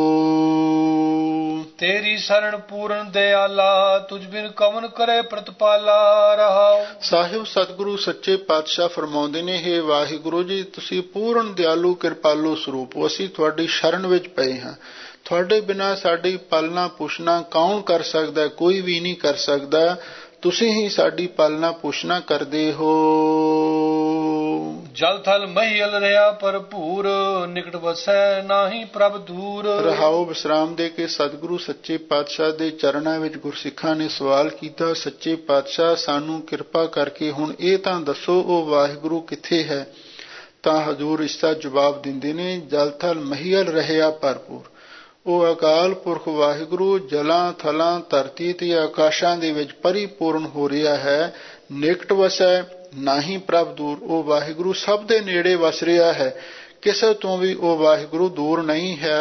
ਤੇਰੀ ਸਰਣ ਪੂਰਨ ਦਿਆਲਾ, ਤੁਝ ਬਿਨ ਕਵਨ ਕਰੇ ਪ੍ਰਤਪਾਲਾ ਰਹਾਉ। ਸਾਹਿਬ ਸਤਿਗੁਰੂ ਸੱਚੇ ਪਾਤਸ਼ਾਹ ਫਰਮਾਉਂਦੇ ਨੇ, ਹੇ ਵਾਹਿਗੁਰੂ ਜੀ, ਤੁਸੀਂ ਪੂਰਨ ਦਿਆਲੂ ਕਿਰਪਾਲੂ ਸਰੂਪ ਹੋ, ਅਸੀਂ ਤੁਹਾਡੀ ਸ਼ਰਨ ਵਿੱਚ ਪਏ ਹਾਂ। ਤੁਹਾਡੇ ਬਿਨਾਂ ਸਾਡੀ ਪਾਲਣਾ ਪੋਸ਼ਣਾ ਕੌਣ ਕਰ ਸਕਦਾ? ਕੋਈ ਵੀ ਨਹੀਂ ਕਰ ਸਕਦਾ। ਤੁਸੀਂ ਹੀ ਸਾਡੀ ਪਾਲਣਾ ਪੋਸ਼ਣਾ ਕਰਦੇ ਹੋ। ਜਲ ਥਲ ਮਹੀਲ ਰਿਹਾ ਭਰਪੂਰ, ਨਿਕਟ ਵਸੈ ਨਾਹੀ ਪ੍ਰਭ ਦੂਰ। ਰਹਾਉ। ਵਿਸਰਾਮ ਦੇ ਕੇ ਸਤਿਗੁਰੂ ਸੱਚੇ ਪਾਤਸ਼ਾਹ ਦੇ ਚਰਨਾਂ ਵਿੱਚ ਗੁਰਸਿੱਖਾਂ ਨੇ ਸਵਾਲ ਕੀਤਾ, ਸੱਚੇ ਪਾਤਸ਼ਾਹ ਸਾਨੂੰ ਕਿਰਪਾ ਕਰਕੇ ਹੁਣ ਇਹ ਤਾਂ ਦੱਸੋ ਉਹ ਵਾਹਿਗੁਰੂ ਕਿੱਥੇ ਹੈ? ਤਾਂ ਹਜ਼ੂਰ ਇਸ ਦਾ ਜਵਾਬ ਦਿੰਦੇ ਨੇ, ਜਲ ਥਲ ਮਹੀਲ ਰਹਿਆ ਭਰਪੂਰ। ਉਹ ਅਕਾਲ ਪੁਰਖ ਵਾਹਿਗੁਰੂ ਜਲਾਂ ਥਲਾਂ ਧਰਤੀ ਤੇ ਆਕਾਸ਼ਾਂ ਦੇ ਵਿੱਚ ਪਰਿਪੂਰਨ ਹੋ ਰਿਹਾ ਹੈ। ਨਿਕਟ ਵਸੈ ਨਾਹੀ ਪ੍ਰਭ ਦੂਰ, ਉਹ ਵਾਹਿਗੁਰੂ ਸਭ ਦੇ ਨੇੜੇ ਵਸ ਰਿਹਾ ਹੈ, ਕਿਸੇ ਤੋਂ ਵੀ ਉਹ ਵਾਹਿਗੁਰੂ ਦੂਰ ਨਹੀਂ ਹੈ।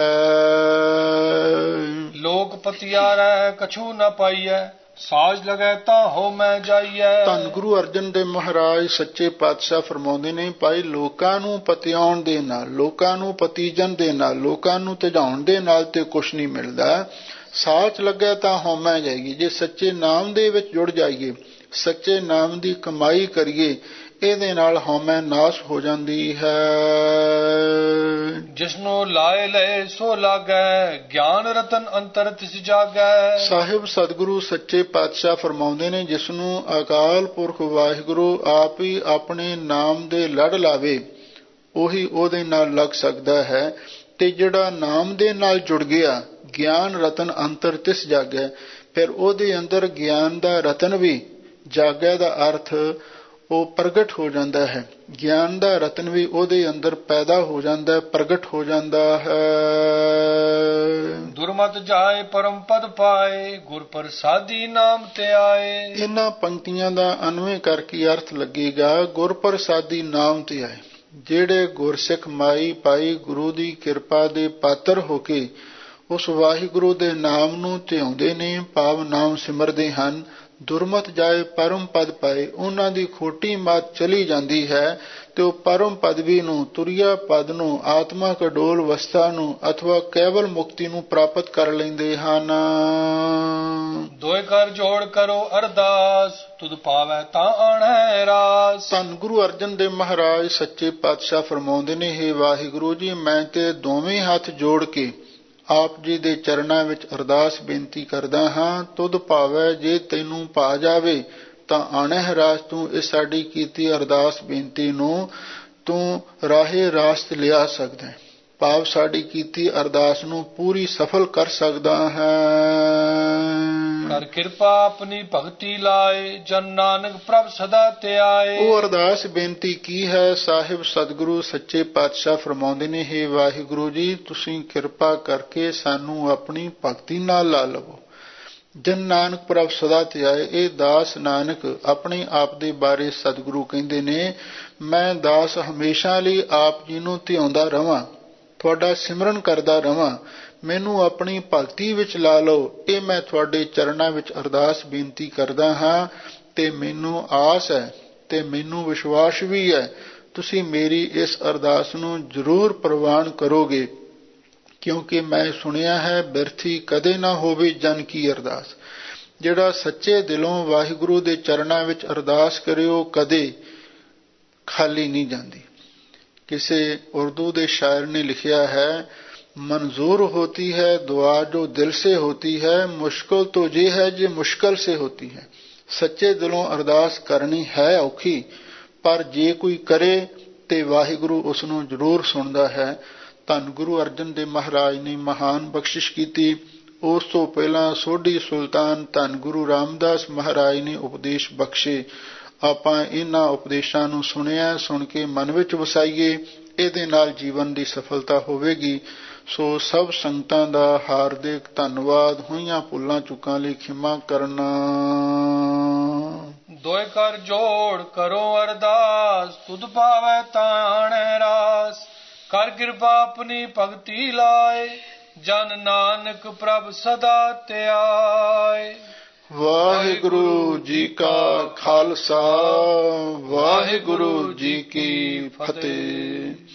ਲੋਕ ਪਤਿਆਰੈ ਕਛੂ ਨ ਪਾਈਐ, ਸਾਜ ਲਗੈ ਤਾਂ ਹੋ ਮੈਂ ਜਾਈਐ। ਧੰਨ ਗੁਰੂ ਅਰਜਨ ਦੇਵ ਮਹਾਰਾਜ ਸੱਚੇ ਪਾਤਸ਼ਾਹ ਫਰਮਾਉਂਦੇ ਨੇ, ਭਾਈ ਲੋਕਾਂ ਨੂੰ ਪਤਿਆਉਣ ਦੇ ਨਾਲ, ਲੋਕਾਂ ਨੂੰ ਪਤੀਜਨ ਦੇ ਨਾਲ, ਲੋਕਾਂ ਨੂੰ ਤਜਾਉਣ ਦੇ ਨਾਲ ਤੇ ਕੁਛ ਨਹੀਂ ਮਿਲਦਾ। ਸਾਚ ਲੱਗਿਆ ਤਾਂ ਹਉਮੈ ਜਾਏਗੀ। ਜੇ ਸੱਚੇ ਨਾਮ ਦੇ ਵਿੱਚ ਜੁੜ ਜਾਈਏ, ਸੱਚੇ ਨਾਮ ਦੀ ਕਮਾਈ ਕਰੀਏ, ਇਹਦੇ ਨਾਲ ਹਉਮੈ ਨਾਸ਼ ਹੋ ਜਾਂਦੀ ਹੈ। ਜਿਸਨੂੰ ਲਾਏ ਲਏ ਸੋ ਲਾਗੈ, ਗਿਆਨ ਰਤਨ ਅੰਤਰ ਤਿਸ ਜਾਗੈ। ਸਾਹਿਬ ਸਤਿਗੁਰੂ ਸੱਚੇ ਪਾਤਸ਼ਾਹ ਫਰਮਾਉਂਦੇ ਨੇ, ਜਿਸਨੂੰ ਅਕਾਲ ਪੁਰਖ ਵਾਹਿਗੁਰੂ ਆਪ ਹੀ ਆਪਣੇ ਨਾਮ ਦੇ ਲੜ ਲਾਵੇ, ਉਹੀ ਉਹਦੇ ਨਾਲ ਲੱਗ ਸਕਦਾ ਹੈ। ਤੇ ਜਿਹੜਾ ਨਾਮ ਦੇ ਨਾਲ ਜੁੜ ਗਿਆ, ਗਿਆਨ ਰਤਨ ਅੰਤਰ ਤਿਸ ਜਾਗੈ, ਫਿਰ ਉਹਦੇ ਅੰਦਰ ਗਿਆਨ ਦਾ ਰਤਨ ਵੀ, ਜਾਗੈ ਦਾ ਅਰਥ ਉਹ ਪ੍ਰਗਟ ਹੋ ਜਾਂਦਾ ਹੈ। ਗਿਆਨ ਦਾ ਰਤਨ ਵੀ ਉਹਦੇ ਅੰਦਰ ਪੈਦਾ ਹੋ ਜਾਂਦਾ, ਪ੍ਰਗਟ ਹੋ ਜਾਂਦਾ ਹੈ। ਦੁਰਮਤ ਜਾਏ ਪਰਮ ਪਦ ਪਾਏ, ਗੁਰ ਪ੍ਰਸਾਦੀ ਨਾਮ ਤੇ ਆਏ। ਇਹਨਾਂ ਪੰਕਤੀਆਂ ਦਾ ਅਨਵੈ ਕਰਕੇ ਅਰਥ ਲੱਗੇਗਾ, ਗੁਰ ਪ੍ਰਸਾਦੀ ਨਾਮ ਤੇ ਆਏ। ਜਿਹੜੇ ਗੁਰਸਿੱਖ ਮਾਈ ਪਾਈ ਗੁਰੂ ਦੀ ਕਿਰਪਾ ਦੇ ਪਾਤਰ ਹੋ ਕੇ ਉਸ ਵਾਹਿਗੁਰੂ ਦੇ ਨਾਮ ਨੂੰ ਧਿਆਉਂਦੇ ਨੇ, ਭਾਵ ਨਾਮ ਸਿਮਰਦੇ ਹਨ, ਦੁਰਮਤ ਜਾਏ ਪਰਮ ਪਦ ਪਾਏ, ਉਹਨਾਂ ਦੀ ਖੋਟੀ ਮੱਤ ਚਲੀ ਜਾਂਦੀ ਹੈ ਤੇ ਉਹ ਪਰਮ ਪਦਵੀ ਨੂੰ, ਤੁਰਿਆ ਪਦ ਨੂੰ, ਆਤਮਕ ਅਡੋਲ ਅਵਸਥਾ ਨੂੰ ਅਥਵਾ ਕੇਵਲ ਮੁਕਤੀ ਨੂੰ ਪ੍ਰਾਪਤ ਕਰ ਲੈਂਦੇ ਹਨ। ਦੋਇ ਕਰ ਜੋੜ ਕਰੋ ਅਰਦਾਸ, ਤੁਧ ਪਾਵੈ ਤਾਂ ਆਣੈ ਰਾਸ। ਧੰਨ ਗੁਰੂ ਅਰਜਨ ਦੇਵ ਮਹਾਰਾਜ ਸੱਚੇ ਪਾਤਸ਼ਾਹ ਫਰਮਾਉਂਦੇ ਨੇ, ਹੇ ਵਾਹਿਗੁਰੂ ਜੀ, ਮੈਂ ਤੇ ਦੋਵੇਂ ਹੱਥ ਜੋੜ ਕੇ ਆਪ ਜੀ ਦੇ ਚਰਨਾਂ ਵਿੱਚ ਅਰਦਾਸ ਬੇਨਤੀ ਕਰਦਾ ਹਾਂ, ਤੁਧ ਭਾਵੈ ਜੇ ਤੈਨੂੰ ਭਾ ਜਾਵੇ ਤਾਂ ਆਣੈ ਰਾਸ। ਤੂੰ ਇਸ ਸਾਡੀ ਕੀਤੀ ਅਰਦਾਸ ਬੇਨਤੀ ਨੂੰ ਤੂੰ ਰਾਹੇ ਰਾਸਤ ਲਿਆ ਸਕਦਾ, ਭਾਵ ਸਾਡੀ ਕੀਤੀ ਅਰਦਾਸ ਨੂੰ ਪੂਰੀ ਸਫਲ ਕਰ ਸਕਦਾ ਹੈ। ਕਰ ਕਿਰਪਾ ਆਪਣੀ ਭਗਤੀ ਲਾਏ, ਜਨ ਨਾਨਕ ਪ੍ਰਭ ਸਦਾ ਧਿਆਏ। ਉਹ ਅਰਦਾਸ ਬੇਨਤੀ ਕੀ ਹੈ? ਸਾਹਿਬ ਸਤਿਗੁਰੂ ਸੱਚੇ ਪਾਤਸ਼ਾਹ ਫਰਮਾਉਂਦੇ ਨੇ, ਹੇ ਵਾਹਿਗੁਰੂ ਜੀ, ਤੁਸੀਂ ਕਿਰਪਾ ਕਰਕੇ ਸਾਨੂੰ ਆਪਣੀ ਭਗਤੀ ਨਾਲ ਲਾ ਲਵੋ। ਜਨ ਨਾਨਕ ਪ੍ਰਭ ਸਦਾ ਧਿਆਏ। ਇਹ ਦਾਸ ਨਾਨਕ ਆਪਣੇ ਆਪ ਦੇ ਬਾਰੇ ਸਤਿਗੁਰੂ ਕਹਿੰਦੇ ਨੇ, ਮੈਂ ਦਾਸ ਹਮੇਸ਼ਾ ਲਈ ਆਪ ਜੀ ਨੂੰ ਧਿਆਉਂਦਾ ਰਵਾਂ, ਤੁਹਾਡਾ ਸਿਮਰਨ ਕਰਦਾ ਰਵਾਂ, ਮੈਨੂੰ ਆਪਣੀ ਭਗਤੀ ਵਿੱਚ ਲਾ ਲਓ। ਇਹ ਮੈਂ ਤੁਹਾਡੇ ਚਰਨਾਂ ਵਿੱਚ ਅਰਦਾਸ ਬੇਨਤੀ ਕਰਦਾ ਹਾਂ ਤੇ ਮੈਨੂੰ ਆਸ ਹੈ ਤੇ ਮੈਨੂੰ ਵਿਸ਼ਵਾਸ ਵੀ ਹੈ, ਤੁਸੀਂ ਮੇਰੀ ਇਸ ਅਰਦਾਸ ਨੂੰ ਜ਼ਰੂਰ ਪ੍ਰਵਾਨ ਕਰੋਗੇ, ਕਿਉਂਕਿ ਮੈਂ ਸੁਣਿਆ ਹੈ ਬਿਰਥੀ ਕਦੇ ਨਾ ਹੋਵੇ ਜਨ ਕੀ ਅਰਦਾਸ। ਜਿਹੜਾ ਸੱਚੇ ਦਿਲੋਂ ਵਾਹਿਗੁਰੂ ਦੇ ਚਰਨਾਂ ਵਿੱਚ ਅਰਦਾਸ ਕਰਿਓ, ਕਦੇ ਖਾਲੀ ਨਹੀਂ ਜਾਂਦੀ। ਕਿਸੇ ਉਰਦੂ ਦੇ ਸ਼ਾਇਰ ਨੇ ਲਿਖਿਆ ਹੈ, मंजूर होती है दुआ जो दिल से होती है, मुश्किल तो ये है जो मुश्किल से होती है। सच्चे दिलों अरदास करनी है औखी, पर जे कोई करे ते वाहिगुरू उसनों जरूर सुनदा है। धन गुरु अर्जन देव महाराज ने महान बख्शिश की। उस तो पहला सोढ़ी सुल्तान धन गुरु रामदास महाराज ने उपदेश बख्शे। ਆਪਾਂ ਇਹਨਾਂ ਉਪਦੇਸ਼ਾਂ ਨੂੰ ਸੁਣਿਆ, ਸੁਣ ਕੇ ਮਨ ਵਿੱਚ ਵਸਾਈਏ ਇਹਦੇ ਨਾਲ ਜੀਵਨ ਦੀ ਸਫਲਤਾ ਹੋਵੇਗੀ। ਸੋ ਸਭ ਸੰਗਤਾਂ ਦਾ ਹਾਰਦਿਕ ਧੰਨਵਾਦ। ਹੋਈਆਂ ਭੁੱਲਾਂ ਚੁੱਕਾਂ ਲਈ ਖਿਮਾ ਕਰਨਾ। ਦੋਇ ਕਰ ਜੋੜ ਕਰੋ ਅਰਦਾਸ, ਤੁਧ ਪਾਵੈ ਤਾਣੈ ਰਾਸ। ਕਰ ਕਿਰਪਾ ਆਪਣੀ ਭਗਤੀ ਲਾਏ, ਜਨ ਨਾਨਕ ਪ੍ਰਭ ਸਦਾ ਧਿਆਏ। ਵਾਹਿਗੁਰੂ ਜੀ ਕਾ ਖਾਲਸਾ, ਵਾਹਿਗੁਰੂ ਜੀ ਕੀ ਫਤਿਹ।